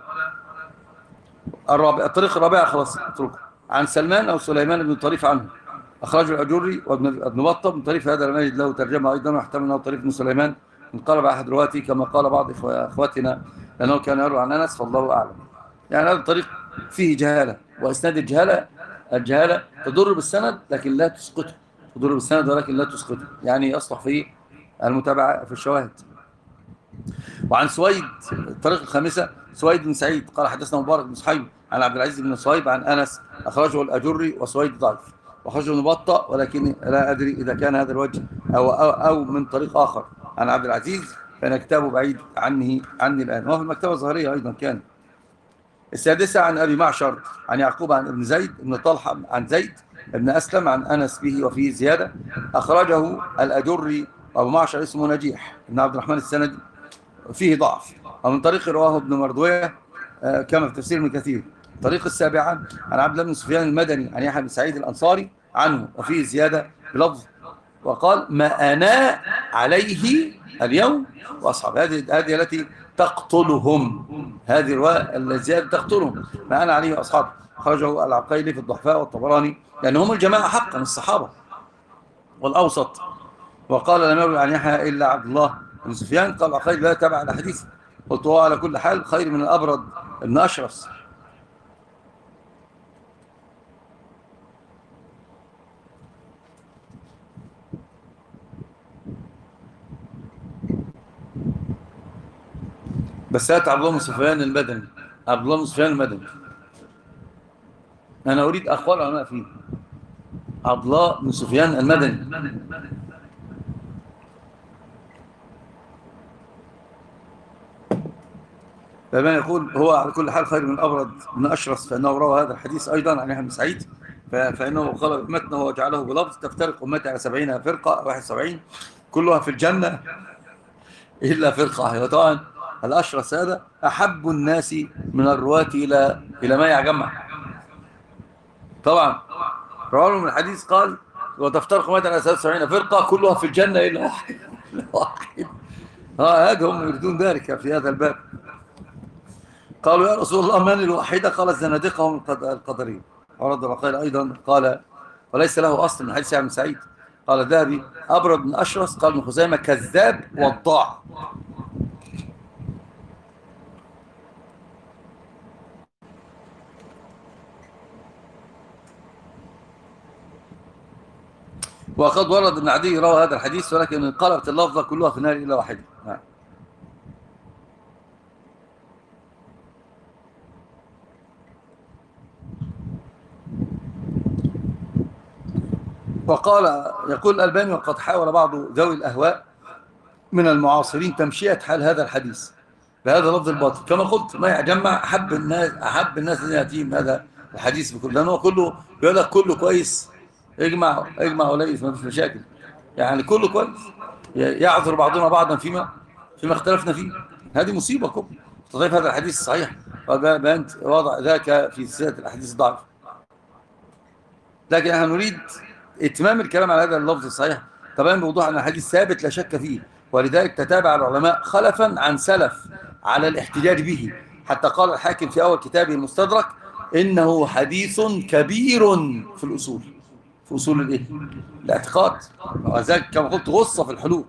الطريق الرابع خلاص اتركه، عن سلمان أو سليمان بن طريف عنه، أخرجه الأجري وابن بطة. بن طريف هذا لم يجد له ترجمة أيضا، واحتمل أنه طريف بن سليمان انقلب أحد رواتي كما قال بعض إخواتنا لأنه كان يروي عن أنس، فالله أعلم. يعني هذا الطريق فيه جهالة، وإسناد الجهالة تضر بالسند لكن لا تسقطه، تضر بالسند ولكن لا تسقطه، يعني يصلح فيه المتابعة في الشواهد. وعن سويد الطريق الخامسة، سويد بن سعيد قال حدثنا مبارك بن صحيب عن عبد العزيز بن صهيب عن أنس، أخرجه الأجري وسويد ضعيف، وأخرجه ابن بطة، ولكن لا أدري إذا كان هذا الوجه أو من طريق آخر عن عبد العزيز، فإن كتابه بعيد عني الآن، وهو في المكتبة الظاهرية أيضا كان. السادسة عن أبي معشر عن يعقوب عن ابن زيد ابن طلحة عن زيد ابن أسلم عن أنس به وفيه زيادة، أخرجه الأجري، وأبو معشر اسمه نجيح ابن عبد الرحمن السندي، فيه ضعف، ومن طريق رواه ابن مردوية كما في تفسير ابن كثير. الطريق السابعة عن عبد الله بن سفيان المدني عن يحيى بن سعيد الأنصاري عنه وفيه زيادة بلفظ وقال ما أنا عليه اليوم وأصحاب، هذه التي تقتلهم، هذه الزيادة تقتلهم، ما أنا عليه وأصحاب. خرجه العقيلي في الضحفاء والطبراني، لأن هم الجماعة حقا الصحابة والأوسط. وقال لم يروي عن يحيى إلا عبد الله بن سفيان، قال العقيلي لا تبع الحديث، قلت هو على كل حال خير من الأبرد ابن أشرس. بس هات عبد الله بن سفيان المدني، عبد الله بن سفيان المدني، أنا أريد أقوال العلماء فيه. عبد الله بن سفيان المدني، فمن يقول هو على كل حال خير من الأبرد بن أشرس، فإنه روى هذا الحديث أيضا عن يحيى بن سعيد، فإنه قال متنه وجعله بلفظ تفترق أمتي على 70 فرقة 71 كلها في الجنة إلا فرقة واحدة. وطبعا الأشرس هذا أحب الناس من الرواة إلى ما يجمع، طبعا رواه من الحديث قال وتفترق أمتي على 73 فرقة كلها في الجنة إلا واحد. هذا هم يريدون ذلك في هذا الباب. قالوا يا رسول الله من الواحدة؟ قال الزنادقة هم القدرين. ورد العقيل أيضا قال وليس له أصل من حديث عن سعيد. قال الذهبي أبرد من أشرس، قال ابن خزيمة كذاب وضاع. وقد ورد ابن عدي روى هذا الحديث، ولكن انقلبت اللفظة كلها في النار إلا واحدة. يقول الألباني وقد حاول بعض ذوي الأهواء من المعاصرين تمشية حال هذا الحديث بهذا اللفظ الباطل، كما قلت ما يجمع أحب الناس الذين يأتيهم هذا الحديث بكله، لأنه هو كله بيقول لك كله كويس، اجمع وليس، ما فيش مشاكل، يعني كله كويس، يعذر بعضنا بعضا فيما اختلفنا فيه. هذه مصيبة كبرى. تضيف هذا الحديث الصحيح وبينت وضع ذاك في سلسلة الأحاديث الضعيفة. لكن احنا نريد اتمام الكلام على هذا اللفظ الصحيح طبعا بوضوح أن الحديث ثابت لا شك فيه، ولذلك تتابع العلماء خلفا عن سلف على الاحتجاج به، حتى قال الحاكم في أول كتابه المستدرك إنه حديث كبير في الأصول، في أصول الإيه؟ الاعتقاد، وذلك كما قلت غصة في الحلول.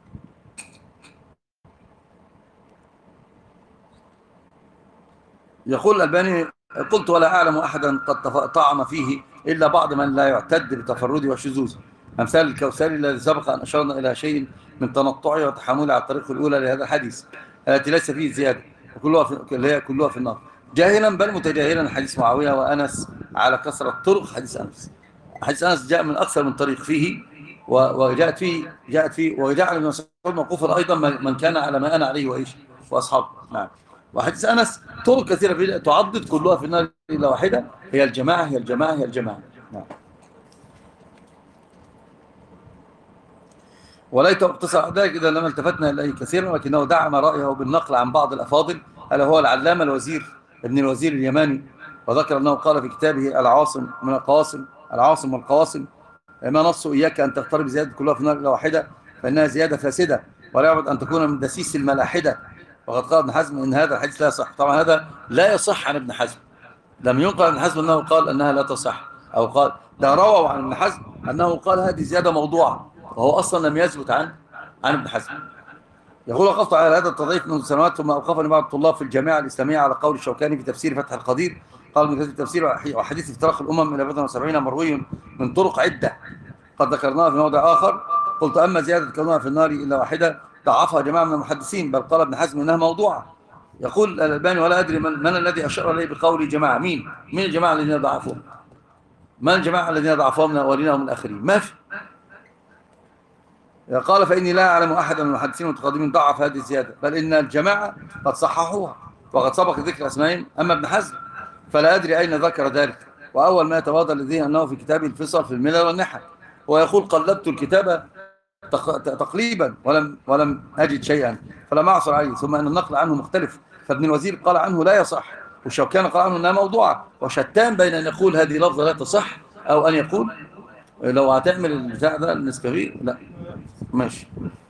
يقول الألباني قلت ولا أعلم أحدا قد طعن فيه إلا بعض من لا يعتد بتفرده وشذوذه، أمثال الكوثري الذي سبق أن أشرنا إلى شيء من تنطعه وتحامله على الطريق الأولى لهذا الحديث التي ليس فيه زيادة، كلها في النار، جاهلا بل متجاهلا حديث معاوية وأنس على كثرة طرق حديث أنس. حديث أنس جاء من أكثر من طريق فيه، جاءت فيه وجعل ابن مسعود موقوفا أيضا من كان على ما أنا عليه وإيش وأصحابه. نعم. وحديث أنس طرق كثيرة فيه تعضد كلها في النار إلا واحدة، هي الجماعة هي الجماعة هي الجماعة. نعم. وليت اقتصر على ذلك إذا لما التفتنا إليه كثيرا، ولكنه دعم رأيه بالنقل عن بعض الأفاضل، ألا هو العلامة الوزير ابن الوزير اليماني، وذكر أنه قال في كتابه العاصم من القواسم، العاصم والقواسم، ما نص إياك أن تقترب زيادة كلها في النار إلا واحدة فإنها زيادة فاسدة ولا يعبد أن تكون من دسيس الملاحدة. وقد قال ابن حزم إن هذا الحديث لا يصح. طبعا هذا لا يصح عن ابن حزم، لم ينقل عن ابن حزم أنه قال أنها لا تصح، أو قال ده رووا عن ابن حزم أنه قال هذه زيادة موضوعة، وهو أصلا لم يثبت عن ابن حزم. يقول وقفت على هذا التضعيف منذ سنوات، ثم أوقفني بعض الطلاب في الجامعة الإسلامية على قول الشوكاني في تفسير فتح القدير، قال من التفسير وحديث افتراق الأمم إلى 70 مروي من طرق عدة قد ذكرناها في موضع آخر. قلت أما زيادة كونها في النار إلا واحدة ضعفها جماعة من المحدثين، بل قال ابن حزم إنها موضوعة. يقول الألباني ولا أدري من الذي أشار إليه بقول جماعة، مين الجماعة الذين ضعفوهم؟ من الجماعة الذين ضعفوهم من أولين ومن الآخرين؟ ما في. قال فإني لا أعلم أحدا من المحدثين المتقدمين ضعف هذه الزيادة، بل إن الجماعة قد صححوها وقد سبق ذكر أسمائهم. أما ابن حزم فلا أدري أين ذكر ذلك، وأول ما يتبادر لديه أنه في كتابه الفصل في الملل والنحل، ويقول قلبت الكتابة تقليبا ولم أجد شيئا فلم أعثر عليه، ثم أن النقل عنه مختلف، فابن الوزير قال عنه لا يصح، والشوكاني قال عنه أنها موضوعة، وشتان بين أن يقول هذه لفظة لا تصح أو أن يقول لو هتعمل البتاع ده النسكافيه لا ماشي.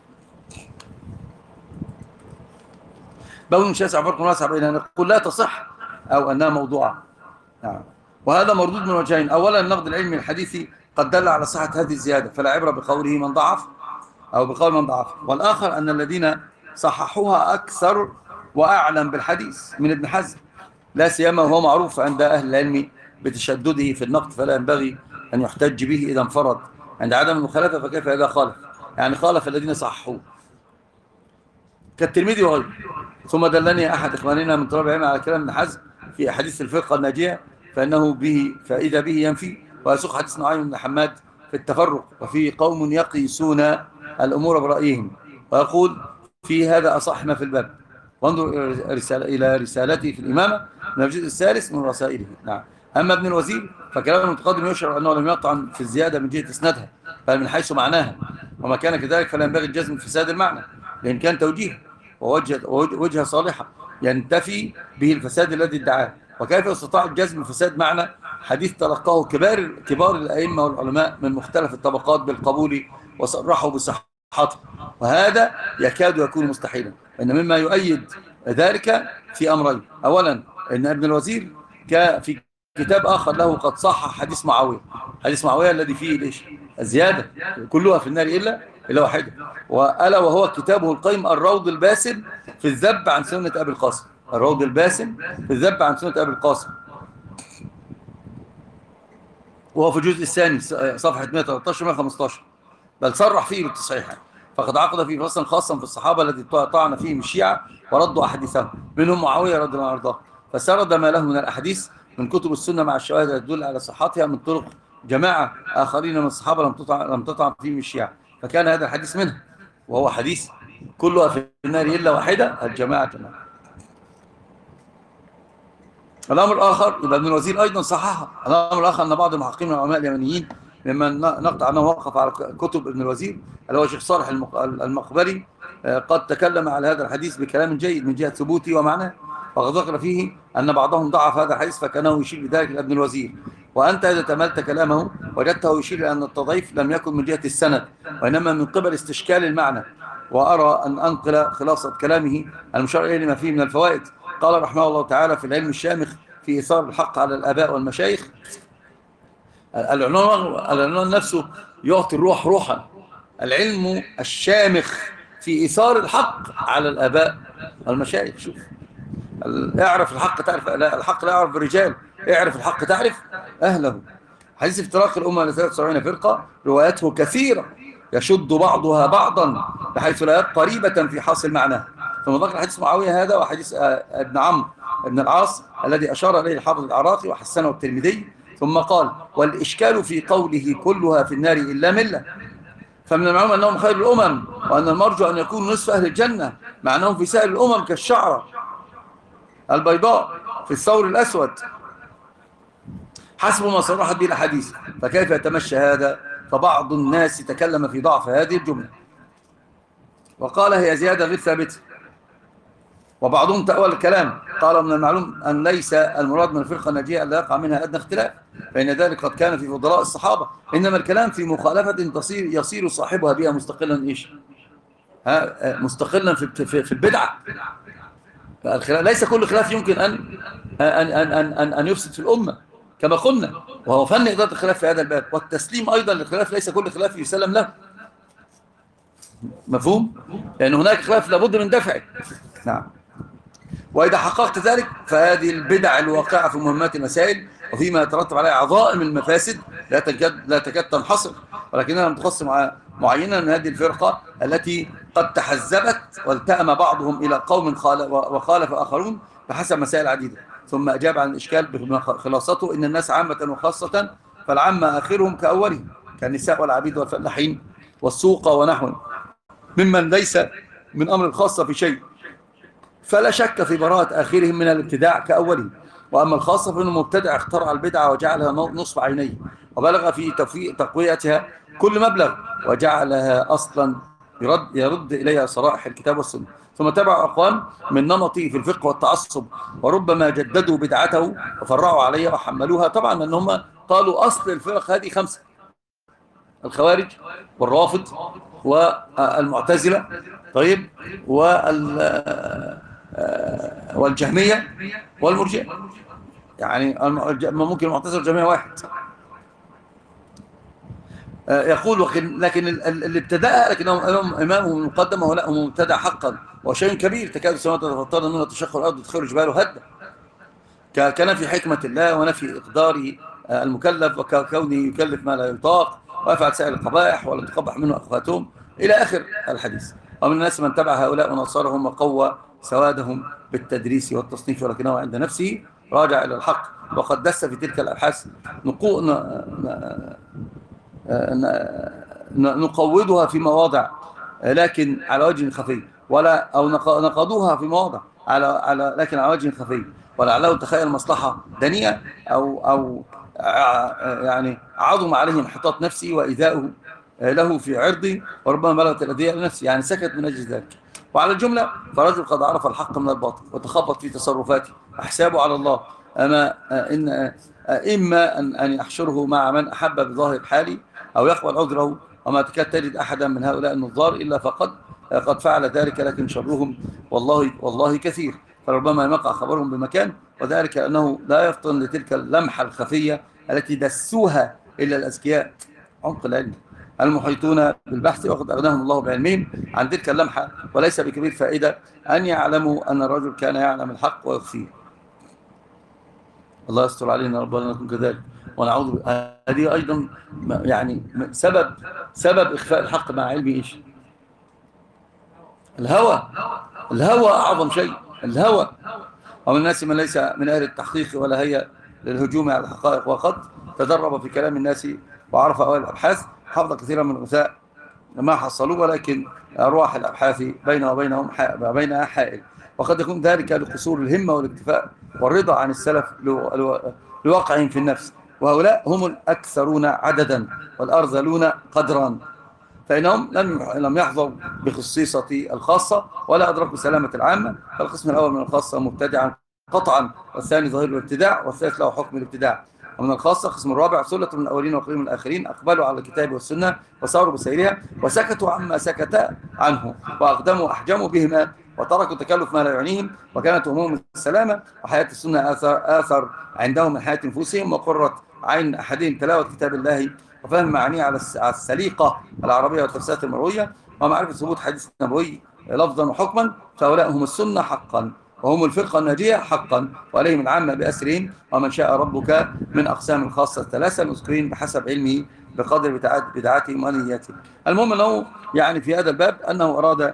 بون شاسع فرق واسع بين أن يقول لا تصح أو أنها موضوعة. نعم. وهذا مردود من وجهين، أولا النقد العلمي الحديثي قد دل على صحة هذه الزيادة فلا عبرة بقوله من ضعف أو بقول من ضعف، والآخر أن الذين صححوها أكثر وأعلم بالحديث من ابن حزم، لا سيما وهو معروف عند أهل العلم بتشدده في النقد، فلا ينبغي أن يحتج به إذا انفرد. عند عدم المخالفة فكيف إذا خالف، يعني خالف الذين صححوه كالترمذي وغيره. ثم دلني أحد إخواننا من طلاب العلم على كلام ابن حزم في حديث الفرقة الناجية فإذا به ينفي، ويسوق حديث نعيم بن حماد في التفرق وفي قوم يقيسون الأمور برأيهم، ويقول في هذا أصح ما في الباب، وانظر إلى رسالته في الإمامة من الجزء الثالث من رسائله. نعم. أما ابن الوزير فكلام المتقدم يشعر أنه لم يطعن في الزيادة من جهة إسنادها بل من حيث معناها، وما كان كذلك فلا ينبغي الجزم في فساد المعنى، لأن كان توجيه ووجهة صالحة ينتفي به الفساد الذي ادعاه. وكيف استطاع الجزم فساد معنى حديث تلقاه كبار الأئمة والعلماء من مختلف الطبقات بالقبول وصرحوا بصحته، وهذا يكاد يكون مستحيلا. إن مما يؤيد ذلك في أمرين، أولا إن ابن الوزير في كتاب آخر له قد صحح حديث معاوية الذي فيه ليش الزيادة كلها في النار إلا واحدة، وألا وهو كتابه القيم الروض الباسم في الذب عن سنة أبي القاسم، الروض الباسم في الذب عن سنة أبي القاسم، وهو في الجزء الثاني صفحة 113-115، بل صرح فيه بالتصحيح. فقد عقد فيه فصلا خاصا في الصحابة الذي طعن فيهم الشيعة وردوا أحاديثهم، منهم معاوية رضي الله عنه، فسرد ما له من الأحاديث من كتب السنة مع الشواهد التي تدل على صحتها من طرق جماعة آخرين من الصحابة لم تطعن فيهم الشيعة، فكان هذا الحديث منه، وهو حديث كلها في النار إلا واحدة، الجماعة جماعة. الأمر الآخر يبقى ابن الوزير أيضا صححها. الأمر الآخر أن بعض المحققين من العلماء اليمنيين ممن نقطع أنه وقف على كتب ابن الوزير اللي هو شيخ صالح المقبري قد تكلم على هذا الحديث بكلام جيد من جهة ثبوته ومعناه، وقد ذكر فيه أن بعضهم ضعف هذا الحديث فكانه يشير بذلك لابن الوزير. وأنت إذا تملت كلامه وجدته يشير إلى أن التضعيف لم يكن من جهة السند وإنما من قبل استشكال المعنى. وأرى أن أنقل خلاصة كلامه المشار إليه لما فيه من الفوائد. قال رحمه الله تعالى في العلم الشامخ في إيثار الحق على الآباء والمشايخ. العنوان نفسه يعطي الروح روحا. العلم الشامخ في إيثار الحق على الآباء والمشايخ. شوف، اعرف الحق تعرف الحق، لا يعرف الرجال، اعرف الحق تعرف أهله. حديث افتراق الأمة ل 73 فرقة رواياته كثيرة يشد بعضها بعضا بحيث لا يبقى قريبة في حاصل معناه. ثم ذكر حديث معاوية هذا وحديث ابن عمرو بن العاص الذي أشار إليه الحافظ العراقي وحسنه الترمذي. ثم قال: والإشكال في قوله كلها في النار إلا ملة، فمن المعلوم أنهم خير الأمم وأن المرجو أن يكون نصف أهل الجنة، مع أنهم في سائر الأمم كالشعرة البيضاء في الثور الأسود، حسب ما صرحت به الحديث. فكيف يتمشى هذا؟ فبعض الناس تكلم في ضعف هذه الجملة وقال هي زيادة غير ثابتة، وبعضهم تأول الكلام قال: من المعلوم أن ليس المراد من الفرقة الناجية ألا يقع منها أدنى اختلاف، فإن ذلك قد كان في فضلاء الصحابة، إنما الكلام في مخالفة يصير صاحبها بها مستقلا إيش؟ مستقلا في البدعة. ليس كل خلاف يمكن أن يفسد في الأمة كما قلنا، وهو فن إدارة الخلاف في هذا الباب، والتسليم أيضا للخلاف ليس كل خلاف يسلم له. مفهوم؟ لأن هناك خلاف لابد من دفعه. نعم. وإذا حققت ذلك فهذه البدع الواقعة في مهمات المسائل وفيما يترتب عليها عظائم المفاسد لا تكاد تنحصر، ولكنها متقسم معينة من هذه الفرقة التي قد تحزبت والتأم بعضهم إلى قوم وخالف آخرون بحسب مسائل عديدة. ثم أجاب عن الإشكال بخلاصته: إن الناس عامة وخاصة، فالعامة آخرهم كأولهم، كالنساء والعبيد والفلاحين والسوق ونحوهم، ممن ليس من أمر الخاصة في شيء، فلا شك في براءة آخرهم من الابتداع كأولهم. وأما الخاصة فإنه مبتدع اخترع البدعة وجعلها نصف عينيه وبلغ في تقويتها كل مبلغ وجعلها أصلا يرد إليها صرائح الكتاب والسنة. ثم تبع أقوام من نمطه في الفقه والتعصب، وربما جددوا بدعته وفرعوا عليها وحملوها. طبعا أنهم قالوا أصل الفرق هذه 5: الخوارج والرافض والمعتزلة، طيب، والجهمية والمرجئة. يعني ممكن المعتزلة والجهمية واحد. يقول لكن اللي ابتدأها لكنهم إمامهم المقدم ولا هم مبتدع حقا، وشيء كبير تكاد السماوات تتفطرن منه تشق الأرض وتخرج الجبال هدا، كنفي حكمة الله ونفي إقدار المكلف وكونه يكلف ما لا يطاق ويفعل سائر القبائح ولا تقبح منه أخواتهم إلى آخر الحديث. ومن الناس من تبع هؤلاء ونصرهم وقوى سوادهم بالتدريس والتصنيف، ولكنه عند نفسه راجع إلى الحق. وقد دس في تلك الأبحاث نقودها في مواضع لكن على وجه خفي، أو نقضوها في مواضع لكن على وجه خفي، ولعله تخيل مصلحة دنيئة أو يعني عظم عليه انحطاط نفسي وإيذاؤه له في عرضي، وربما بلغت الأذية لنفسي، يعني سكت من أجل ذلك. وعلى الجملة فرجل قد عرف الحق من الباطل وتخبط في تصرفاته أحسابه على الله، إما أن يحشره مع من أحب بظاهر حالي أو يقبل عذره، وما تكاد تجد أحدا من هؤلاء النظار إلا قد فعل ذلك، لكن شرهم والله كثير، فربما يقع خبرهم بمكان، وذلك أنه لا يفطن لتلك اللمحة الخفية التي دسوها إلا الأذكياء عمق العلم المحيطون بالبحث، وقد أغناهم الله بعلمهم عن تلك اللمحة، وليس بكبير فائدة أن يعلموا أن الرجل كان يعلم الحق ويخفيه. الله يستر علينا، ربنا نكون كذلك ونعوذ. هذه أيضا يعني سبب إخفاء الحق مع علمه إيش؟ الهوى أعظم شيء، الهوى. ومن الناس من ليس من أهل التحقيق ولا هي للهجوم على الحقائق، وقد تدرب في كلام الناس وعرف أوائل الأبحاث، حفظ كثيرا من الغثاء ما حصلوه، ولكن أرواح الأبحاث بينها وبينهم بينها حائل. وقد يكون ذلك لقصور الهمة والاكتفاء والرضا عن السلف لواقعهم في النفس، وهؤلاء هم الأكثرون عددا والأرذلون قدرا، فإنهم لم يحظوا بخصيصة الخاصة ولا أدركوا سلامة العامة. فالقسم الأول من الخاصة مبتدعا قطعا، والثاني ظاهر الابتداع، والثالث له حكم الابتداع. ومن الخاصة القسم الرابع ثلة من الأولين وقليل من الآخرين أقبلوا على الكتاب والسنة وصاروا بسيرها وسكتوا عما سكت عنه، وأقدموا وأحجموا بهما وتركوا تكلف ما لا يعنيهم، وكانت هموم السلامة وحياة السنة آثر عندهم من حياة نفوسهم، وقرة عين أحدهم تلاوة كتاب الله وفهم معانيه على السليقة العربية والتفسيرات المروية ومعرفة ثبوت حديث النبوي لفظا وحكما. فهؤلاء هم السنة حقا، وهم الفرقة الناجية حقا، وعليهم العامة بأسرهم، ومن شاء ربك من أقسام الخاصة الثلاثة المذكورين بحسب علمه بقدر بدعاتهم ونياتهم. المهم أنه يعني في هذا الباب أنه أراد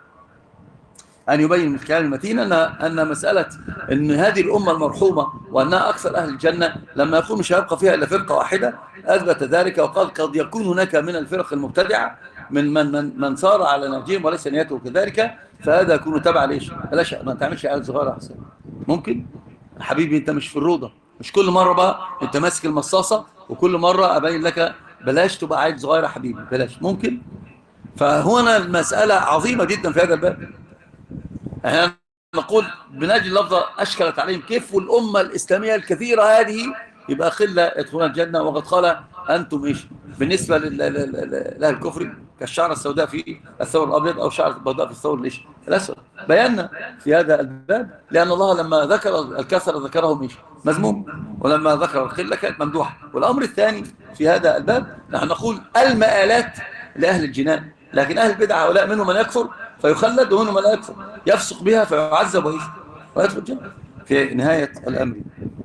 أن يبين من خلال المتين أن مسألة أن هذه الأمة المرحومة وأنها أكثر أهل الجنة لما يكون مش هيبقى فيها إلا فرقة واحدة أثبت ذلك، وقال قد يكون هناك من الفرق المبتدعة من صار على نهجهم وليس نيته كذلك، فهذا يكون تبع ليش؟ بلاش ما تعملش عيال صغيرة أحسن. ممكن حبيبي أنت مش في الروضة، مش كل مرة بقى أنت ماسك المصاصة وكل مرة أبين لك بلاش تبقى عيل صغير يا حبيبي بلاش. ممكن. فهنا المسألة عظيمة جدا في هذا الباب. احنا نقول بنجي لفظة أشكلت عليهم كيف، والأمة الإسلامية الكثيرة هذه يبقى خلة يدخلون الجنة، وقد قال أنتم إيش بالنسبة لأهل الكفر كالشعر السوداء في الثور الأبيض أو شعر البيضاء في الثور الإيش الأسود. بينا في هذا الباب لأن الله لما ذكر الكثرة ذكرهم إيش مذموم، ولما ذكر الخلة كانت ممدوحة. والأمر الثاني في هذا الباب نحن نقول المآلات لأهل الجنان، لكن أهل البدع هؤلاء منهم من يكفر فيخلد ومنهم من لا يكفر يفسق بها فيعذب ويدخل الجنة في نهاية الأمر.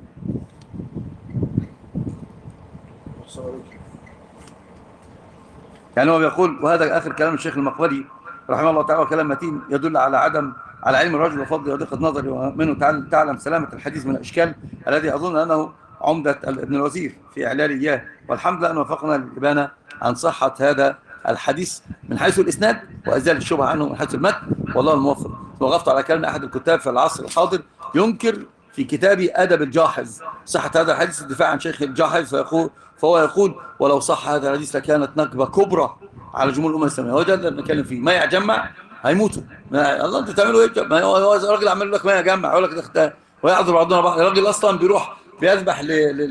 يعني هو بيقول، وهذا آخر كلام الشيخ المقبري رحمه الله تعالى، كلام متين يدل على على علم الرجل وفضله ودقة نظره، ومنه تعلم سلامة الحديث من الإشكال الذي أظن أنه عمدة ابن الوزير في إعلال إياه. والحمد لله أن وفقنا للإبانة عن صحة هذا الحديث من حيث الإسناد وأزال الشبهة عنه من حيث المتن، والله الموفق. وغفت على كلام أحد الكتاب في العصر الحاضر ينكر في كتابه أدب الجاحظ صحة هذا الحديث الدفاع عن شيخ الجاحظ، فهو يقول ولو صح هذا الحديث لكانت نكبة كبرى على جمهور الأمة الإسلامية. هو ده اللي بنتكلم فيه. ما يجمع هيموتوا. الله انتوا تعملوا ايه؟ ما هو الراجل عمال لك ما يجمع يقول لك ده ويعذر بعضنا بعض. الراجل اصلا بيروح بيذبح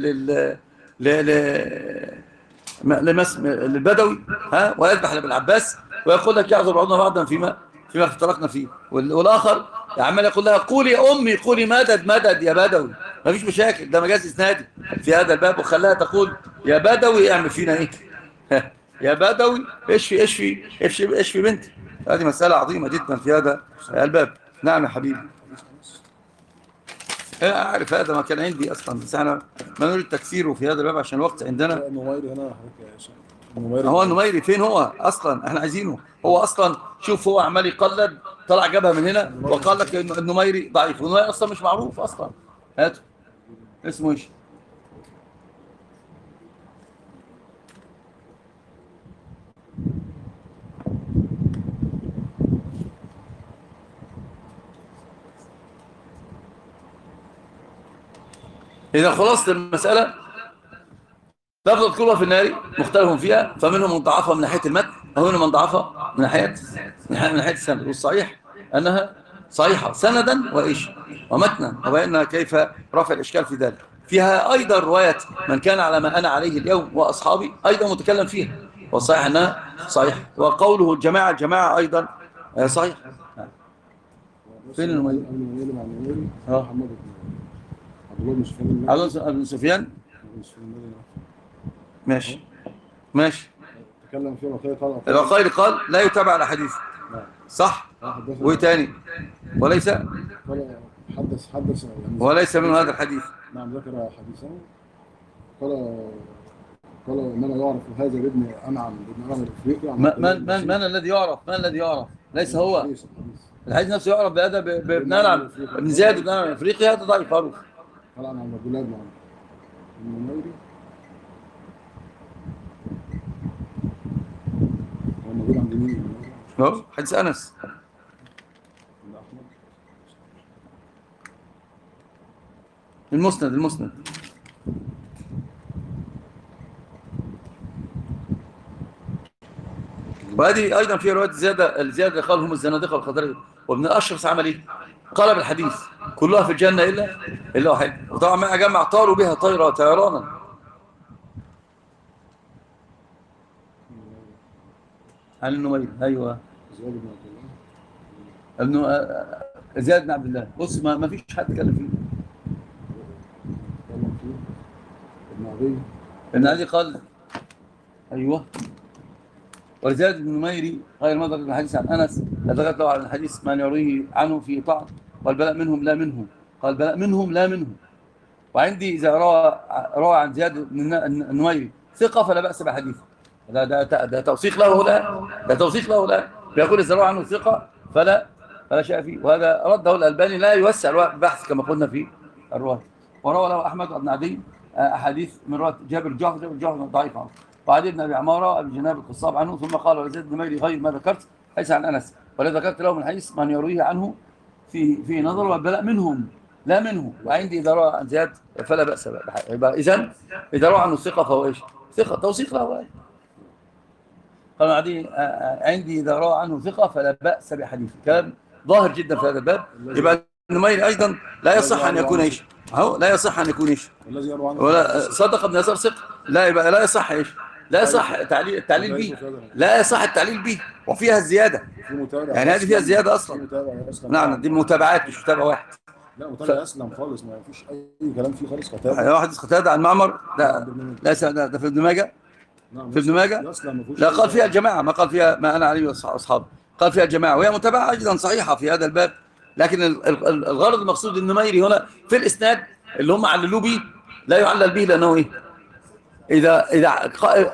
للبدوي ويذبح لابن العباس ويقول لك يعذر بعضنا بعضا فيما افترقنا فيه، والاخر عمال يقول لها قولي يا امي قولي مدد مدد يا بدوي. ما فيش مشاكل، ده مجاز اسنادي في هذا الباب، وخلاها تقول يا بدوي اعمل فينا ايه يا بدوي اشفي اشفي اشفي اشفي بنتي. هذه مسألة عظيمة جدا في هذا الباب. نعم يا حبيبي. أنا أعرف هذا ما كان عندي أصلا، بس أنا ما نريد تكثيره في هذا الباب عشان الوقت عندنا. النميري هنا هو النميري فين هو أصلا؟ إحنا عايزينه. هو أصلا شوف هو عمال يقلد، طلع جابها من هنا وقال لك إنه النميري ضعيف، والنميري أصلا مش معروف أصلا. هاته اسمه إيش؟ إذا خلصت المسألة لفظة كلها في النار مختلف فيها، فمنهم من ضعفها من ناحية المتن ومنهم من ضعفها من ناحية السند. والصحيح أنها صحيحة سندا وإيش ومتنا، وبينا كيف رفع الإشكال في ذلك. فيها أيضا رواية من كان على ما أنا عليه اليوم وأصحابي أيضا متكلم فيها، والصحيح أنها صحيح. وقوله الجماعة أيضا صحيح. فين الميل؟ محمد بن سفيان. ماشي ماشي. تكلم فيه العقيلي قال لا يتابع الأحاديث صح. وايه تاني؟ وليس حدث وليس من هذا الحديث. نعم ذكر حديثا قال انما يعرف هذا بابن انعم الافريقي. من الذي يعرف؟ من الذي يعرف؟ ليس هو الحديث نفسه يعرف بهذا بابن انعم بن زياد بن انعم الافريقي. هذا ضعيف معروف. قال عن عبد الله بن النميري حديث أنس. المسند. وهذه أيضا في رواية الزيادة قال هم الزنادقة والخضرية. وابن الأشرس عمل إيه؟ قلب الحديث كلها في الجنة إلا واحد. وطبعا ما جمع طاروا بها طيرانا. عن النميري. أيوة زياد بن عبد الله. بص ما فيش حد اتكلم فيه. ابن عدي قال أيوة. ولزياد بن نميري غير مدرك الحديث عن أنس لدغت له على الحديث من يرويه عنه في طعن. والبلاء منهم لا منه. قال البلاء منهم لا منه. وعندي إذا روى عن زياد بن النميري ثقة فلا بأس بحديثه. ده توثيق له لا بيقول إذا روى عنه ثقة فلا شيء فيه. وهذا رده الألباني لا يوسع البحث كما قلنا في الرواية. وروى له أحمد بن عدي أحاديث من رواية جابر جعفر ضعيف عنه. وعدي بن أبي عمارة أبي جناب القصاب عنه. ثم قال ولزيد بن نميري غير ما ذكرت حيث عن أنس ولا ذكرت له من حديث من يرويه عنه في نظر. والبلاء منهم لا منه. وعندي إذا روى عن زياد فلا بأس به. إذا روى عنه ثقة فهو إيش؟ ثقة توثيق له. قال عندي إذا روى عنه ثقة فلا بأس بحديث. كلام ظاهر جدا في هذا الباب. يبقى النميري أيضا لا يصح أن يكون إيش؟ لا يصح أن يكون إيش؟ ولا صدق ابن يسار ثقة. لا يبقى لا يصح إيش؟ لا يصح التعليل به. لا يصح التعليل به. وفيها الزيادة يعني هذه فيها الزيادة أصلا. نعم دي متابعات مش متابعة واحد. لا متابعة أسلم خالص ما فيش أي كلام فيه خالص. قتادة واحد قتادة عن معمر. لا ده في ابن ماجه. في ابن ماجه لا قال فيها الجماعة ما قال فيها ما أنا عليه أصحابه. قال فيها الجماعة وهي متابعة أيضا صحيحة في هذا الباب. لكن الغرض المقصود النميري هنا في الإسناد اللي هم عللوا به لا يعلل به لأنه إيه؟ إذا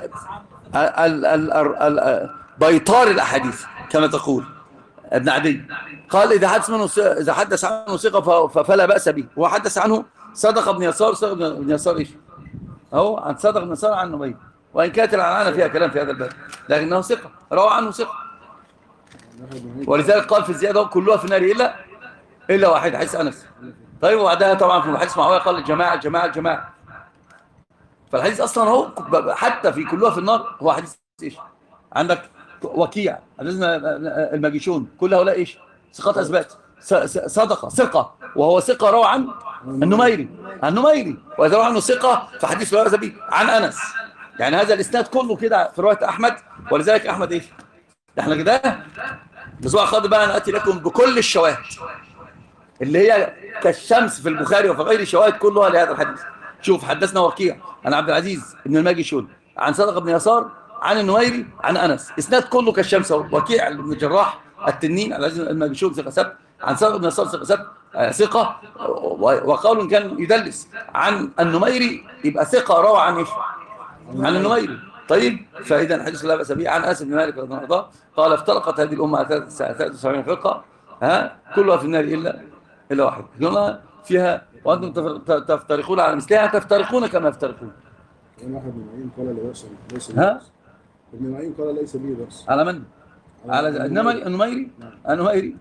بيطار الأحاديث كما تقول ابن عدي قال إذا حدث عنه ثقة فلا بأس به. وحدث عنه صدق ابن يسار إيش؟ أهو عن صدق ابن يسار عن نميري. وإن كانت العنعنة فيها كلام في هذا الباب لكنه ثقة روى عنه ثقة. ولذلك قال في الزيادة كلها في النار إلا واحد حديث أنس. طيب وبعدها طبعا في الحديث معاوية قال الجماعة. فالحديث أصلا هو حتى في كلها في النار هو حديث إيش؟ عندك وكيع الماجشون كل هؤلاء إيش؟ ثقات أثبات ثقة وهو ثقة روى عن النميري. وإذا روى عنه ثقة فحديث لا بأس به عن أنس. يعني هذا الإسناد كله كده في رواية أحمد. ولذلك أحمد إيش؟ احنا كده الأسبوع القادم بقى نأتي لكم بكل الشواهد اللي هي كالشمس في البخاري وفي غير الشواهد كلها لهذا الحديث. شوف حدثنا وكيع عن عبد العزيز بن الماجشون عن صدق بن يسار عن النميري عن أنس. إسناد كله كالشمس. وكيع بن الجراح التنين على عزيز الماجشون ثقة ثبت عن صدق بن يسار ثقة وقالوا كان يدلس عن النميري يبقى ثقة روى عن إيش؟ عن النميري. طيب فإذا الحديث لا بأس به. عن أنس بن مالك رضي الله عنه قال افترقت هذه الأمة على 73 فرقة كلها في النار إلا واحد. هنا فيها وأنتم تفترقون على مثلها تفترقون كما يفترقون. ابن معين قال ليس ابن معين قال ليس به بأس. على من؟ على النميري. النميري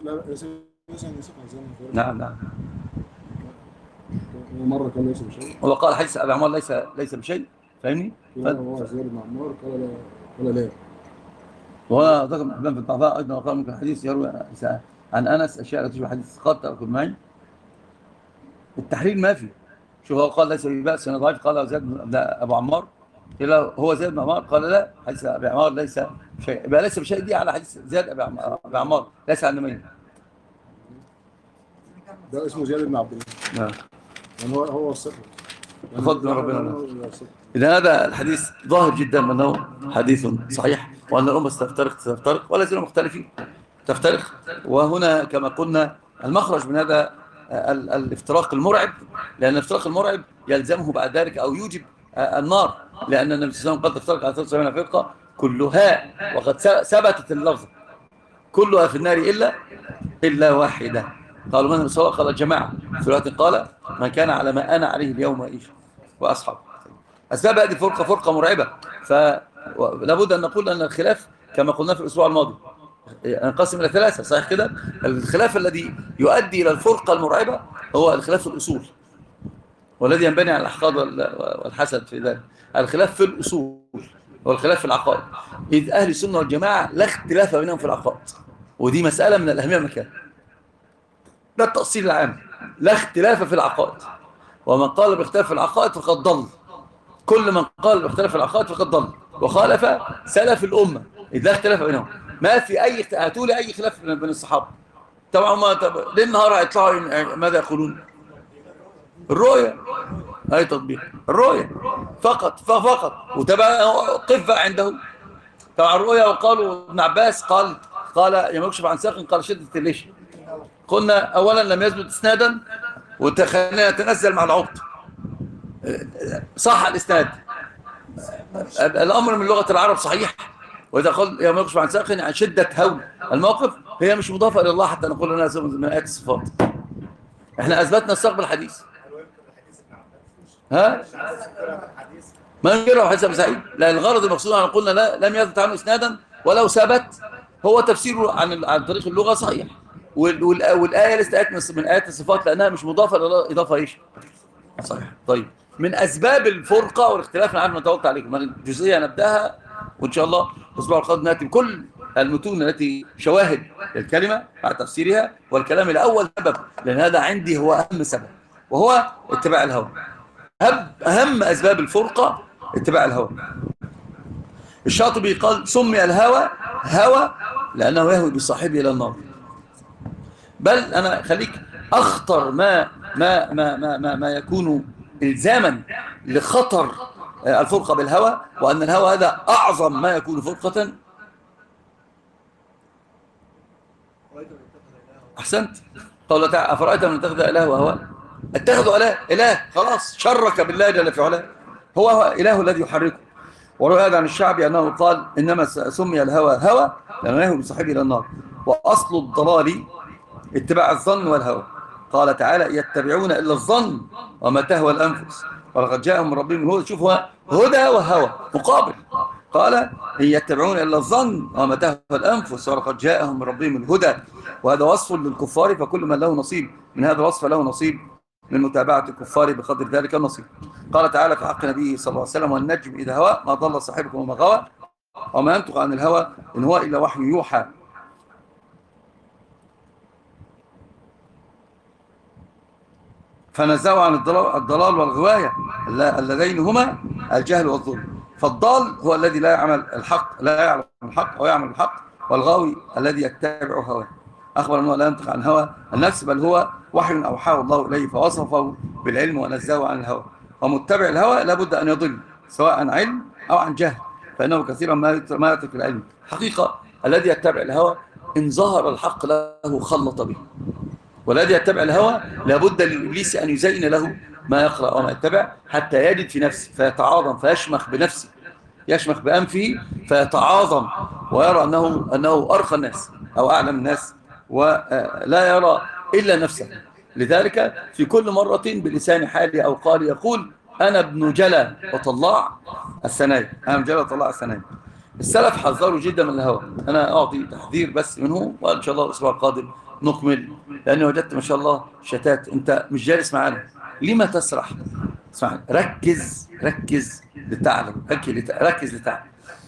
نعم. مرة قال ليس بشيء. وقال حديث أبي عمار ليس بشيء. فاهمني؟ هو زياد بن عمار قال لا. وهنا ذكر ابن حبان في الضعفاء أيضا وقال ممكن حديث يروي عن أنس أشياء تشبه حديث الثقات تأكل معي. التحرير ما في. شوف هو قال ليس ببأس أنا ضعيف قال زياد بن أبو عمار هو زياد بن عمار قال لا حديث أبي عمار ليس شيء. يبقى ليس بشيء دي على حديث زياد أبي عمار ليس عن النميري. ده اسمه زياد بن عبد الله. نعم. يعني هو الصفر. بفضل ربنا. إذا هذا الحديث ظاهر جدا أنه حديث صحيح وأن الأمة ستفترق ولا زالوا مختلفين تفترق. وهنا كما قلنا المخرج من هذا الافتراق المرعب لأن الافتراق المرعب يلزمه بعد ذلك أو يوجب النار لأن النبي صلى الله عليه وسلم قد افترق على 73 فرقة كلها وقد ثبتت اللفظ كلها في النار إلا واحدة. قالوا من الصلاة قال الجماعة. في رواية قال من كان على ما أنا عليه اليوم وأصحاب. أسباب هذه فرقة مرعبة. فلابد أن نقول أن الخلاف كما قلنا في الأسبوع الماضي ينقسم إلى ثلاثة صحيح كده. الخلاف الذي يؤدي إلى الفرقة المرعبة هو الخلاف في الأصول والذي ينبني على الأحقاد والحسد في ذلك. الخلاف في الأصول والخلاف في العقائد. إذ أهل السنة والجماعة لا اختلاف بينهم في العقائد، ودي مسألة من الأهمية المكان، ده التأصيل العام، لا اختلاف في العقائد. ومن قال باختلاف في العقائد فقد ضل، كل من قال باختلاف في العقائد فقد ضل وخالف سلف الأمة، إذ لا اختلاف بينهم. ما في أي هاتولي أي خلاف بين الصحابة. طبعا ما ليه النهار هيطلعوا ماذا يقولون؟ الرؤية، أي تطبيق الرؤية فقط وتبع قف عنده. طبعا الرؤية، وقالوا ابن عباس قال يوم يكشف عن ساق قال شدة الليش. قلنا أولا لم يثبت إسنادا، وخلينا نتنزل مع العبط، صح الإسناد، الأمر من لغة العرب صحيح. وإذا قال يوم يكشف عن ساق عن شدة هول الموقف، هي مش مضافة إلى الله حتى نقول لنا من آيات الصفات. احنا أثبتنا الساق بالحديث، ها ما ننكره حسب سعيد، لأن الغرض المقصود أن قلنا لم يثبت عنه إسنادا، ولو ثبت هو تفسيره عن طريق اللغة صحيح. والآية ليست من آيات الصفات لأنها مش مضافة إلى إضافة إيش صحيح. طيب، من أسباب الفرقة والاختلاف نعرف نتوقع عليكم الجزئية نبدأها، وإن شاء الله الأسبوع القادم نأتي بكل المتون التي شواهد للكلمة مع تفسيرها والكلام الأول سبب، لأن هذا عندي هو أهم سبب، وهو اتباع الهوى. أهم أسباب الفرقة اتباع الهوى. الشاطبي قال سمي الهوى هوى لأنه يهوي بصاحبه إلى النار. بل أنا خليك أخطر ما يكون إلزاما لخطر الفرقة بالهوى، وأن الهوى هذا أعظم ما يكون فرقة. أحسنت. قال تعالى أفرأيت من اتخذ إله وهوى، اتخذوا إله خلاص شرك بالله جل في علاه، هو إله الذي يحركه. وروى هذا عن الشعبي أنه قال إنما سمي الهوى هوى لأنه يهوي بصاحبه إلى النار، وأصل الضلال اتباع الظن والهوى. قال تعالى يتبعون إلا الظن وما تهوى الأنفس ولقد جاءهم من ربهم الهدى. شوف هو هدى وهوى مقابل، قال إن يتبعون إلا الظن وما تهوى الأنفس ولقد جاءهم من ربهم الهدى. وهذا وصف للكفار، فكل من له نصيب من هذا الوصف له نصيب من متابعة الكفار بقدر ذلك النصيب. قال تعالى في حق نبيه صلى الله عليه وسلم والنجم إذا هوى ما ضل صاحبكم وما غوى وما ينطق عن الهوى إن هو إلا وحي يوحى. فنزعوا عن الضلال والغواية اللذين هما الجهل والظلم. فالضال هو الذي لا يعلم الحق أو يعمل الحق، والغاوي الذي يتبع هواه. أخبر أنه لا ينطق عن هوى النفس، بل هو وحي أوحاه الله إليه فوصفه بالعلم ونزهه عن الهوى. ومتبع الهوى لابد أن يضل سواء عن علم أو عن جهل، فإنه كثيرا ما يترك العلم. حقيقة الذي يتبع الهوى إن ظهر الحق له خلط به، والذي يتبع الهوى لابد للإبليس أن يزين له ما يقرأ وما يتبع حتى يجد في نفسه فيتعاظم فيشمخ بنفسه، يشمخ بأنفه فيتعاظم ويرى أنه أرقى الناس أو أعلم الناس، ولا يرى إلا نفسه. لذلك في كل مرة بلسان حالي أو قال يقول أنا ابن جلى وطلع الثنايا، أنا ابن جلى وطلع الثنايا. السلف حذروا جدا من الهوى. أنا أعطي تحذير بس منه، وإن شاء الله الأسبوع القادم نكمل، لأني وجدت ما شاء الله شتات. أنت مش جالس معنا لما تسرح؟ اسمعني، ركز لتعلم، ركز لتعلم.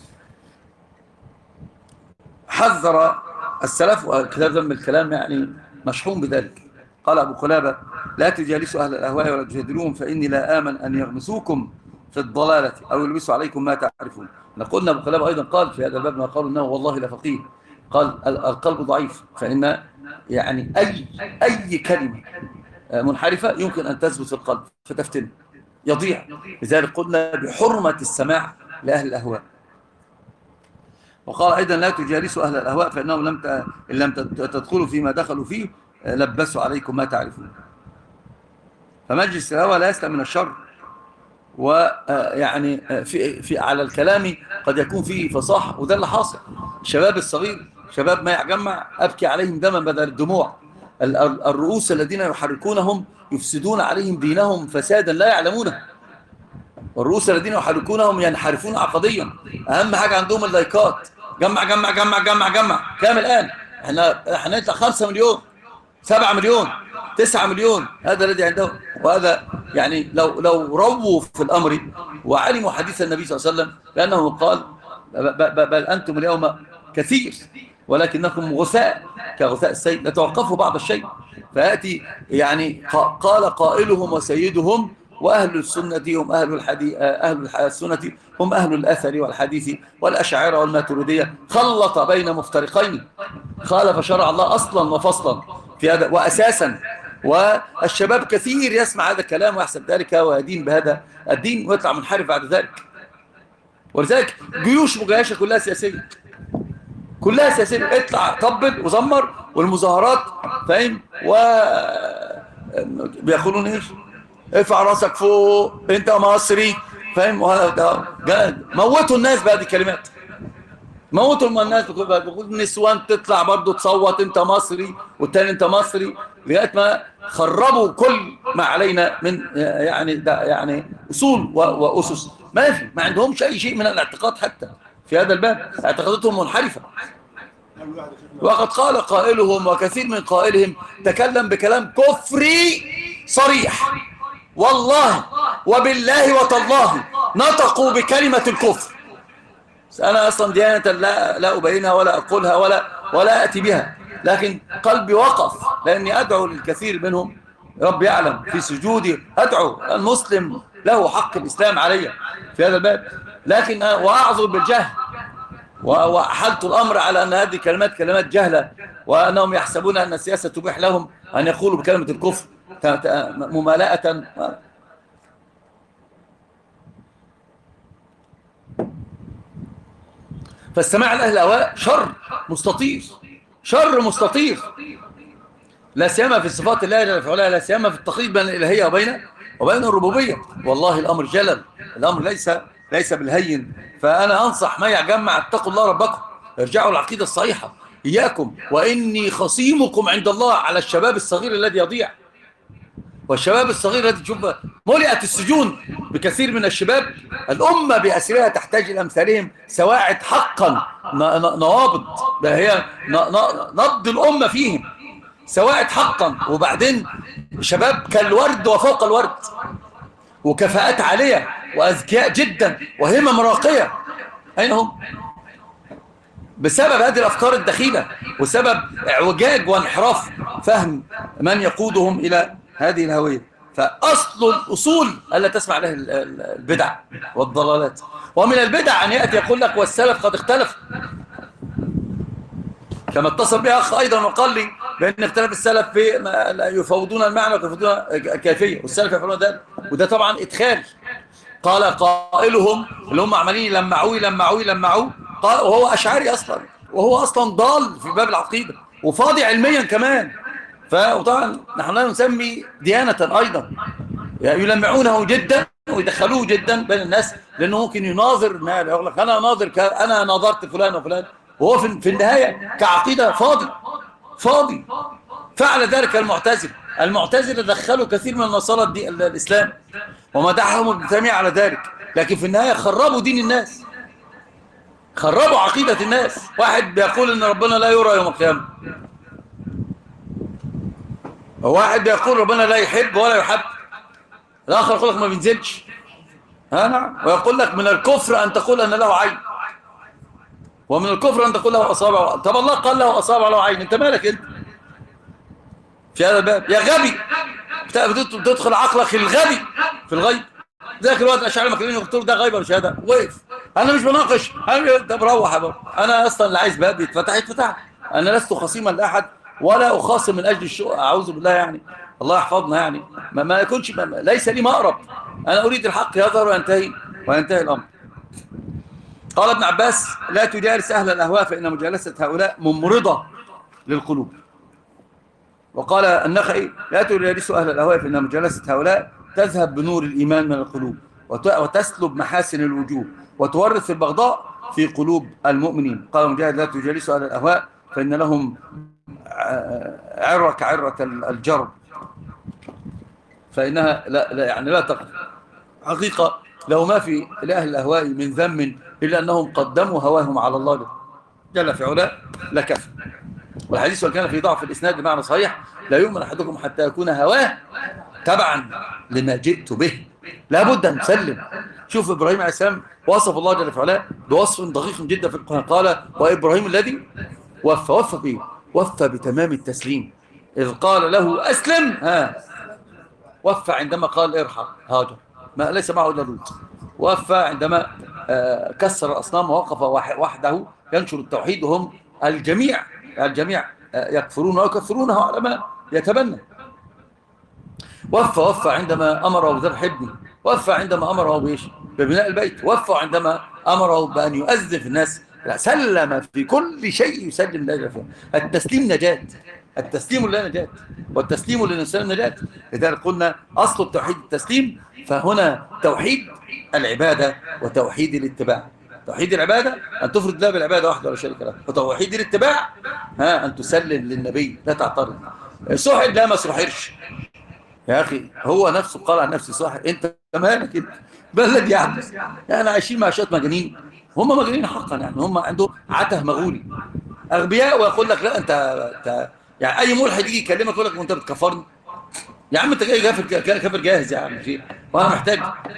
حذر السلف، وكتاب ذم الكلام يعني مشحون بذلك. قال أبو قلابة لا تجالسوا أهل الأهواء ولا تجادلوهم فإني لا آمن أن يغمسوكم في الضلالة أو يلبسوا عليكم ما تعرفون. قلنا أبو قلابة أيضا قال في هذا الباب ما قالوا إنه والله لفقيه، قال القلب ضعيف، فإن يعني أي كلمة منحرفة يمكن أن تثبت في القلب فتفتن يضيع. لذلك قلنا بحرمة السماع لأهل الأهواء. وقال أيضا لا تجالسوا أهل الأهواء فإنهم إن لم تدخلوا فيما دخلوا فيه لبسوا عليكم ما تعرفون. فمجلس الهوى لا يسلم من الشر. ويعني في على الكلام قد يكون فيه فصاحة، وده اللي حاصل. الشباب الصغير شباب ما يجمع أبكي عليهم دما بدل الدموع. الرؤوس الذين يحركونهم يفسدون عليهم دينهم فسادا لا يعلمونه. والرؤوس الذين يحركونهم ينحرفون عقديا. أهم حاجة عندهم اللايكات، جمع جمع جمع جمع جمع. كام الآن؟ احنا نطلع 5 مليون 7 مليون 9 مليون، هذا الذي عندهم. وهذا يعني لو رووا في الأمر وعلموا حديث النبي صلى الله عليه وسلم لأنه قال بل أنتم اليوم كثير ولكنكم غثاء كغثاء السيل، لتوقفوا بعض الشيء. فيأتي يعني قال قائلهم وسيدهم وأهل السنة هم أهل الحديث، أهل السنة هم أهل الأثر والحديث، والأشاعرة والماتريدية خلط بين مفترقين، خالف شرع الله أصلا وفصلا في هذا وأساسا. والشباب كثير يسمع هذا الكلام ويحسب ذلك ويدين بهذا الدين ويطلع منحرف بعد ذلك. ولذلك جيوش مجاهشة كلها سياسية، كلها سياسية، اطلع طبل وزمر والمظاهرات فاهم، بيقولون ايش؟ ارفع راسك فوق انت مصري فاهم، موتوا الناس بهذه الكلمات، موتوا الناس بيقول النسوان تطلع برضو تصوت انت مصري والتاني انت مصري، لغايه ما خربوا كل ما علينا من يعني اصول واسس. ما عندهمش اي شيء من الاعتقاد حتى في هذا الباب، اعتقاداتهم منحرفه. وقد قال قائلهم وكثير من قائلهم تكلم بكلام كفري صريح، والله وبالله وتالله نطقوا بكلمة الكفر. أنا أصلا ديانة لا أبينها ولا أقولها ولا أتي بها، لكن قلبي وقف لأني أدعو للكثير منهم، رب يعلم في سجودي أدعو المسلم له حق الإسلام علي في هذا الباب، لكن وأعذر بالجهل، وأحلت الأمر على أن هذه كلمات جهلة، وأنهم يحسبون أن السياسة تبيح لهم أن يقولوا بكلمة الكفر ممالأة. فالسماع لأهل الأهواء شر مستطير، لا سيما في صفات الله جل وعلا، لا سيما في التقييد بين الإلهية وبين الربوبية. والله الأمر جلل، الأمر ليس بالهين. فأنا أنصح ما يجمع اتقوا الله ربكم، ارجعوا العقيدة الصحيحة إياكم، وإني خصيمكم عند الله على الشباب الصغير الذي يضيع، والشباب الصغير الذي تشوف ملئت السجون بكثير من الشباب. الأمة بأسرها تحتاج إلى أمثالهم سواعد حقا، نوابض، ده هي نبض الأمة فيهم سواعد حقا. وبعدين شباب كالورد وفوق الورد، وكفاءات عالية وأذكياء جدا وهمم راقية، أين هم؟ بسبب هذه الأفكار الدخيلة وسبب اعوجاج وانحراف فهم من يقودهم إلى هذه الهوية. فأصل الأصول ألا تسمع له البدع والضلالات. ومن البدع أن يأتي يقول لك والسلف قد اختلف، كما اتصل بها أخ أيضا وقال لي بأن اختلاف السلف في يفوضون المعنى ويفوضون الكيفية، والسلف يفعلون ذلك، وده طبعا إدخال. قال قائلهم اللي هم عمالين يلمعوه قال وهو أشعري أصلا، وهو أصلا ضال في باب العقيدة وفاضي علميا كمان. فطبعا نحن لا نسمي ديانة أيضا، يلمعونه جدا ويدخلوه جدا بين الناس، لأنه ممكن يناظر، يقول لك أنا ناظرت فلان وفلان، وهو في النهاية كعقيدة فاضي. فعل ذلك المعتزلة دخلوا كثير من النصارى الإسلام ومدحهم ابن تيمية على ذلك، لكن في النهاية خربوا دين الناس، خربوا عقيدة الناس. واحد بيقول ان ربنا لا يرى يوم القيامة، وواحد بيقول ربنا لا يحب ولا يحب، الآخر يقول لك ما بينزلش، نعم، ويقول لك من الكفر أن تقول أن له عين، ومن الكفر أن تقول له أصابع. طب الله قال له أصابع له عين، أنت مالك أنت في هذا الباب يا غبي؟ بتدخل عقلك الغبي في الغيب. ذاك الوقت الأشاعرة المكرمين يقولوا ده غيب ولا شهادة، وقف. أنا مش بناقش، طب روح يا بابا، أنا أصلا اللي عايز باب يتفتح. أنا لست خصيما لأحد ولا أخاصم من أجل الشؤم، أعوذ بالله، يعني الله يحفظنا، يعني ما يكونش ليس لي مأرب، أنا أريد الحق يظهر وينتهي الأمر. قال ابن عباس لا تجالس أهل الأهواء فإن مجالسة هؤلاء ممرضة للقلوب. وقال النخعي لا تجالس أهل الأهواء فإن مجالسة هؤلاء تذهب بنور الإيمان من القلوب وتسلب محاسن الوجوه وتورث البغضاء في قلوب المؤمنين. قال مجاهد لا تجالس أهل الأهواء فإن لهم عرة كعرة الجرب، فإنها لا تقف. حقيقة لو ما في لأهل الأهواء من ذم إلا أنهم قدموا هواهم على الله جل في علاء لكفى. والحديث وكان في ضعف الإسناد بمعنى صحيح لا يؤمن أحدكم حتى يكون هواه تبعا لما جئت به. لابد أن نسلم. شوف إبراهيم عليه السلام وصف الله جل وعلا بوصف دقيق جدا في القرآن، قال وإبراهيم الذي وفى بيه، وفى بتمام التسليم. إذ قال له أسلم وفى عندما قال ارحم هاجر، ما ليس معه إلا لوط. وفى عندما كسر الأصنام ووقف وحده ينشر التوحيد، وهم الجميع يكفرون ويكفرونه على ما يتبنى. وفى عندما أمره بذبح ابنه، وفى عندما أمره ببناء البيت، وفى عندما أمره بأن يؤذن في الناس. سلم في كل شيء، يسلم لا جفاء. التسليم نجاة، التسليم لا نجاة، والتسليم للإنسان نجاة. لذلك قلنا أصل التوحيد التسليم، فهنا توحيد العبادة وتوحيد الاتباع. توحيد العبادة أن تفرد الله بالعبادة وحده ولا شريك له، وتوحيد الاتباع أن تسلم للنبي لا تعترض. سحر لا ما سحرش يا أخي، هو نفسه قال عن نفسه ساحر. أنت مالك أنت؟ ما الذي يحدث؟ يعني عايشين مع شوية مجانين، هم مجانين حقا، يعني هم عندهم عته مغولي، أغبياء. ويقول لك لا أنت يعني أي ملحد يجي يكلمك يقول لك أنت بتكفرني. يا عم أنت جاي كافر جاهز يا عم شيء، وأنا محتاج.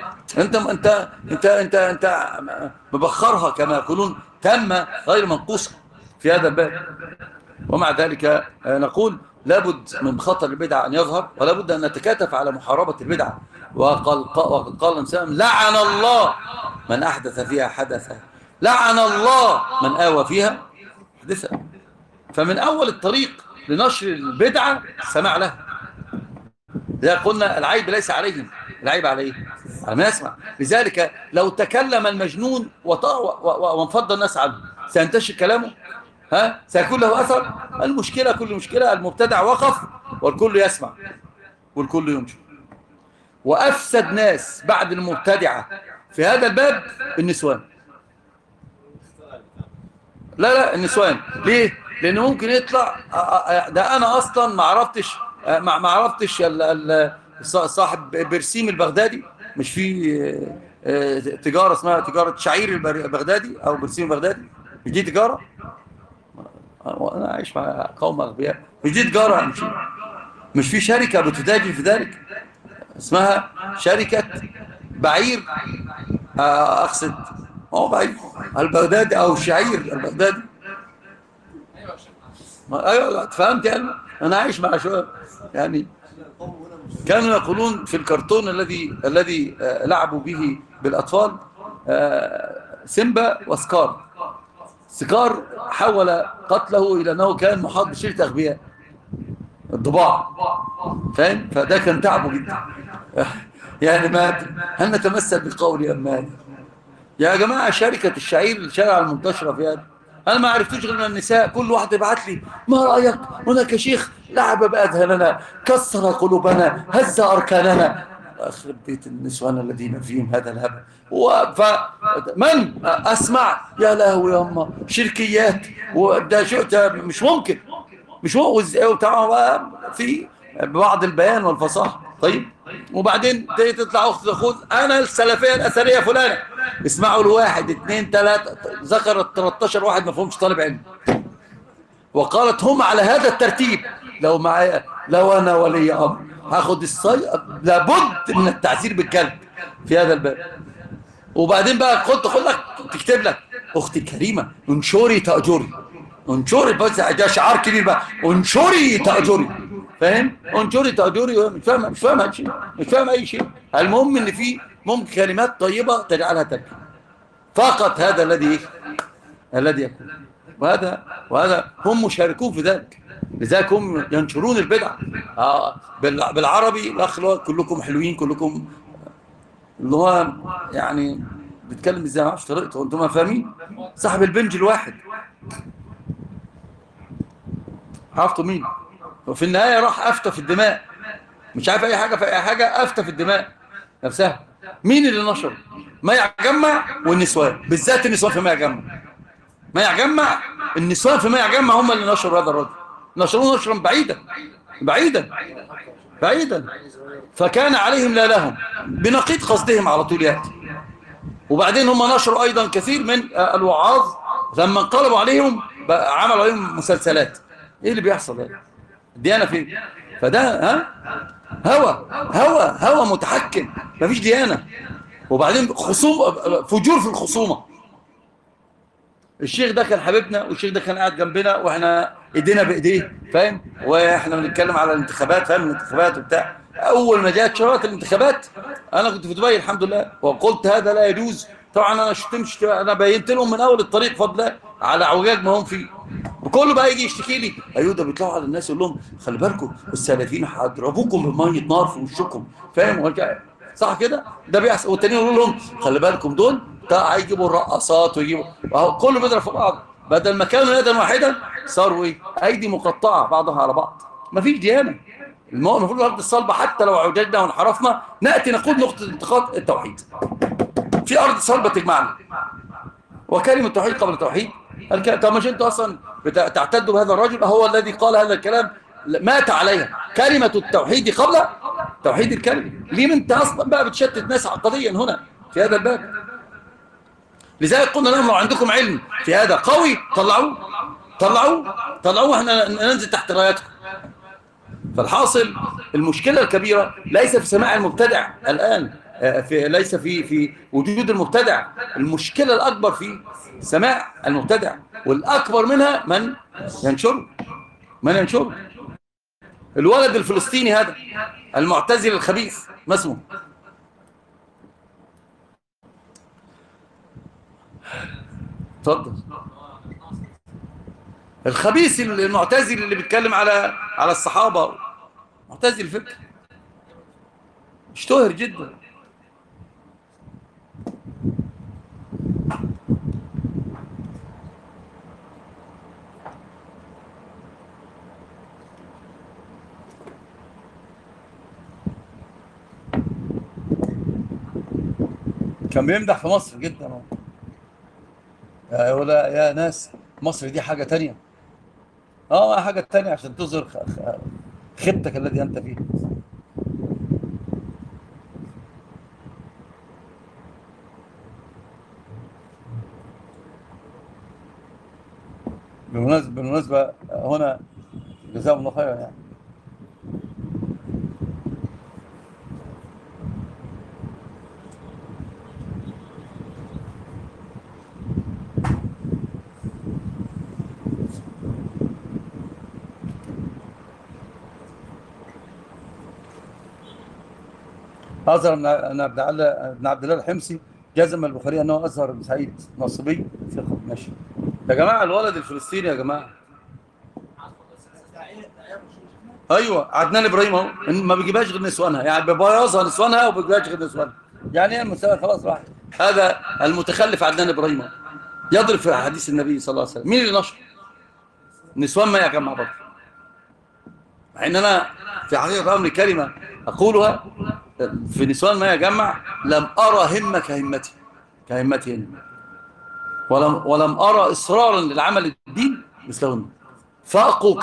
أنت مبخرها كما يقولون تم غير منقوصة في هذا الباب. ومع ذلك نقول لابد من خطر البدعة أن يظهر، ولا بد أن نتكاتف على محاربة البدعة. وقال الإنسان لعن الله من أحدث فيها حدثا، لعن الله من آوى فيها حدثا. فمن أول الطريق لنشر البدعة السماع لها. إذا قلنا العيب ليس عليهم، العيب عليه على ما يسمع. لذلك لو تكلم المجنون وانفض الناس عنه سينتشر كلامه، سيكون له أثر. المشكلة كل مشكلة المبتدع وقف والكل يسمع والكل ينشر. وأفسد ناس بعد المبتدعة في هذا الباب النسوان. لا النسوان ليه؟ لأنه ممكن يطلع ده أنا أصلا ما عرفتش صاحب برسيم البغدادي، مش في تجارة اسمها تجارة شعير البغدادي أو برسيم البغدادي، مش دي تجارة؟ أنا عايش مع قوم أغبياء، مش دي تجارة؟ مش في شركة بتتاجر في ذلك اسمها شركة بعير، أقصد هو بعير البغدادي أو شعير البغدادي. أيوة فهمت يعني. أنا عايش مع شوية يعني كانوا يقولون في الكرتون الذي لعبوا به بالأطفال سيمبا وسكار. سكار حول قتله إلى أنه كان محاط بشركة أغبياء الضباع، فاهم؟ فده كان تعبه جدا يعني مات. هل نتمثل بقول أمان يا جماعة؟ شركة الشعير الشارع المنتشرة في هذا، أنا ما عرفتوش غير من النساء. كل واحد يبعت لي ما رأيك؟ هناك شيخ لعب بأذهاننا، كسر قلوبنا، هز أركاننا. أخرب بيت النسوان الذين فيهم هذا الهبل. فمن أسمع يا لهوي يا أما شركيات وده مش ممكن، مش هو في بعض البيان والفصاحة. طيب وبعدين تطلع أخت خذ أنا السلفية الأثرية فلانة، اسمعوا الواحد اثنين ثلاثة، ذكرت 13 واحد ما فهمش طالب علم، وقالت هم على هذا الترتيب. لو أنا ولي أمر هاخد لابد من التعزير بالكلب في هذا الباب. وبعدين بقى خد لك تكتب لك أختي الكريمة انشري تأجري، انشري بس ده شعار كبير بقى، انشري تأجري، فاهم؟ انشري تأجري. مش فاهم أي شيء. المهم إن في ممكن كلمات طيبة تجعلها تبكي فقط. هذا الذي يكون، وهذا هم مشاركون في ذلك. لذلك هم ينشرون البدع بالعربي. الأخ كلكم حلوين، كلكم اللي هو يعني بيتكلم ازاي ما اعرفش طريقته، انتم ما فاهمين. صاحب البنج الواحد عرفتوا مين؟ وفي النهاية راح أفتى في الدماء، مش عارف أي حاجة في أي حاجة، أفتى في الدماء نفسها. مين اللي نشر؟ ما يجمع والنسوان، بالذات النسوان في ما يجمع النسوان في ما يجمع هم اللي نشروا هذا الرجل، نشروه نشرا بعيدا. فكان عليهم لا لهم، بنقيض قصدهم على طول يأتي. وبعدين هم نشروا أيضا كثير من الوعاظ لما انقلبوا عليهم عملوا عليهم مسلسلات. ايه اللي بيحصل ده؟ الديانة فين؟ فده هوى متحكم، مفيش ديانة. وبعدين فجور في الخصومة. الشيخ ده كان حبيبنا، والشيخ ده كان قاعد جنبنا واحنا ايدينا بايديه، فاهم؟ واحنا بنتكلم على الانتخابات، فاهم؟ الانتخابات وبتاع. اول ما جاءت شرارة الانتخابات انا كنت في دبي الحمد لله، وقلت هذا لا يجوز. طبعا انا شتمش، انا بينت لهم من اول الطريق فضل الله على عوجاج ما هم فيه. وكله بقى يجي يشتكي لي، ايوه ده بيطلعوا على الناس يقول لهم خلي بالكم السلفيين هيضربوكم بميه نار في وشكم، فاهم؟ صح كده؟ ده بيحصل. والتانيين يقولوا لهم خلي بالكم دول هيجيبوا الرقصات ويجيبوا، كله بيضرب في بعض. بدل ما كانوا يدا واحدا صاروا ايه؟ ايدي مقطعه بعضها على بعض. مفيش ديانه. المفروض الارض الصلبه حتى لو عوججنا وانحرفنا ناتي نقود نقطه التقاط التوحيد. في ارض صلبه تجمعنا، وكلمه التوحيد قبل التوحيد. طب مش انتوا اصلا تعتدوا بهذا الرجل؟ هو الذي قال هذا الكلام مات عليها كلمه التوحيد قبل توحيد الكلمه. ليه انت اصلا بقى بتشتت ناس عقديا هنا في هذا الباب؟ لذلك قلنا لهم لو عندكم علم في هذا قوي طلعوه احنا ننزل تحت رايتكم. فالحاصل المشكلة الكبيرة ليس في سماع المبتدع الآن، ليس في وجود المبتدع. المشكلة الأكبر في سماع المبتدع، والأكبر منها من ينشره. الولد الفلسطيني هذا المعتزل الخبيث ما اسمه؟ اتفضل. الخبيث المعتزل اللي بيتكلم على الصحابة، معتزل الفكر، اشتهر جدا. كان بيمدح في مصر جدا. يا ناس مصر دي حاجة تانية. حاجة تانية عشان تظهر خبتك الذي أنت فيه. بالمناسبة هنا جزاهم الله خيرا يعني. أظهر أن ابن عبد الله الحمصي جزم البخاري أنه أظهر بن سعيد نصبي ثقة. ماشي يا جماعة. الولد الفلسطيني يا جماعة، أيوة عدنان إبراهيم أهو، ما بيجيبهاش غير نسوانها، يعني بيبيظها نسوانها وما بيجيبهاش غير نسوانها. يعني إيه المسألة؟ خلاص راح. هذا المتخلف عدنان إبراهيم أهو يضرب في حديث النبي صلى الله عليه وسلم. مين اللي نشر؟ نسوان ما يا جماعة برضه. مع إن أنا في حقيقة أمر كلمة أقولها في نسوان ما يجمع، لم أرى همة كهمتهن، ولم أرى إصرارا للعمل الدين مثلهن. فاقوا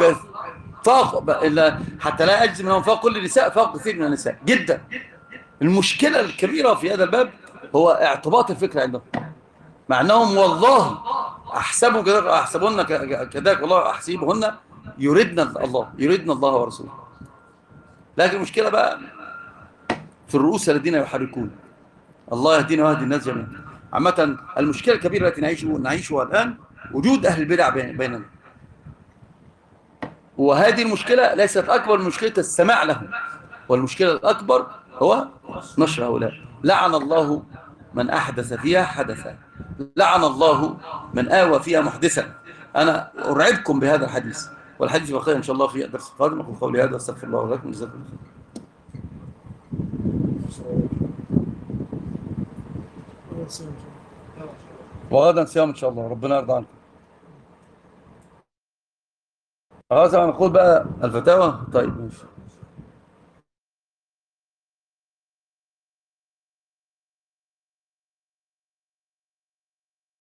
حتى لا أجزم أنهم فاق كل النساء، فاق كثير من النساء جدا. المشكلة الكبيرة في هذا الباب هو اعتباط الفكر عندهم، مع أنهم والله أحسبهن كذلك، والله أحسبهن يردن الله ورسوله. لكن المشكلة بقى في الرؤوس الذين يحركون. الله يهدينا ويهدي الناس جميعا. عامة المشكلة الكبيرة التي نعيشها الآن وجود أهل البدع بيننا، وهذه المشكلة ليست أكبر من مشكلة السماع لهم، والمشكلة الأكبر هو نشر هؤلاء. لعن الله من أحدث فيها حدثا، لعن الله من آوى فيها محدثا. أنا أرعبكم بهذا الحديث، والحديث بقية إن شاء الله في الدرس القادم. أقول قولي هذا واستغفر الله ولكم. جزاكم الله خير. وغدا صيام إن شاء الله، ربنا يرضى عنكم. خلاص نقول بقى الفتاوى. طيب ماشي.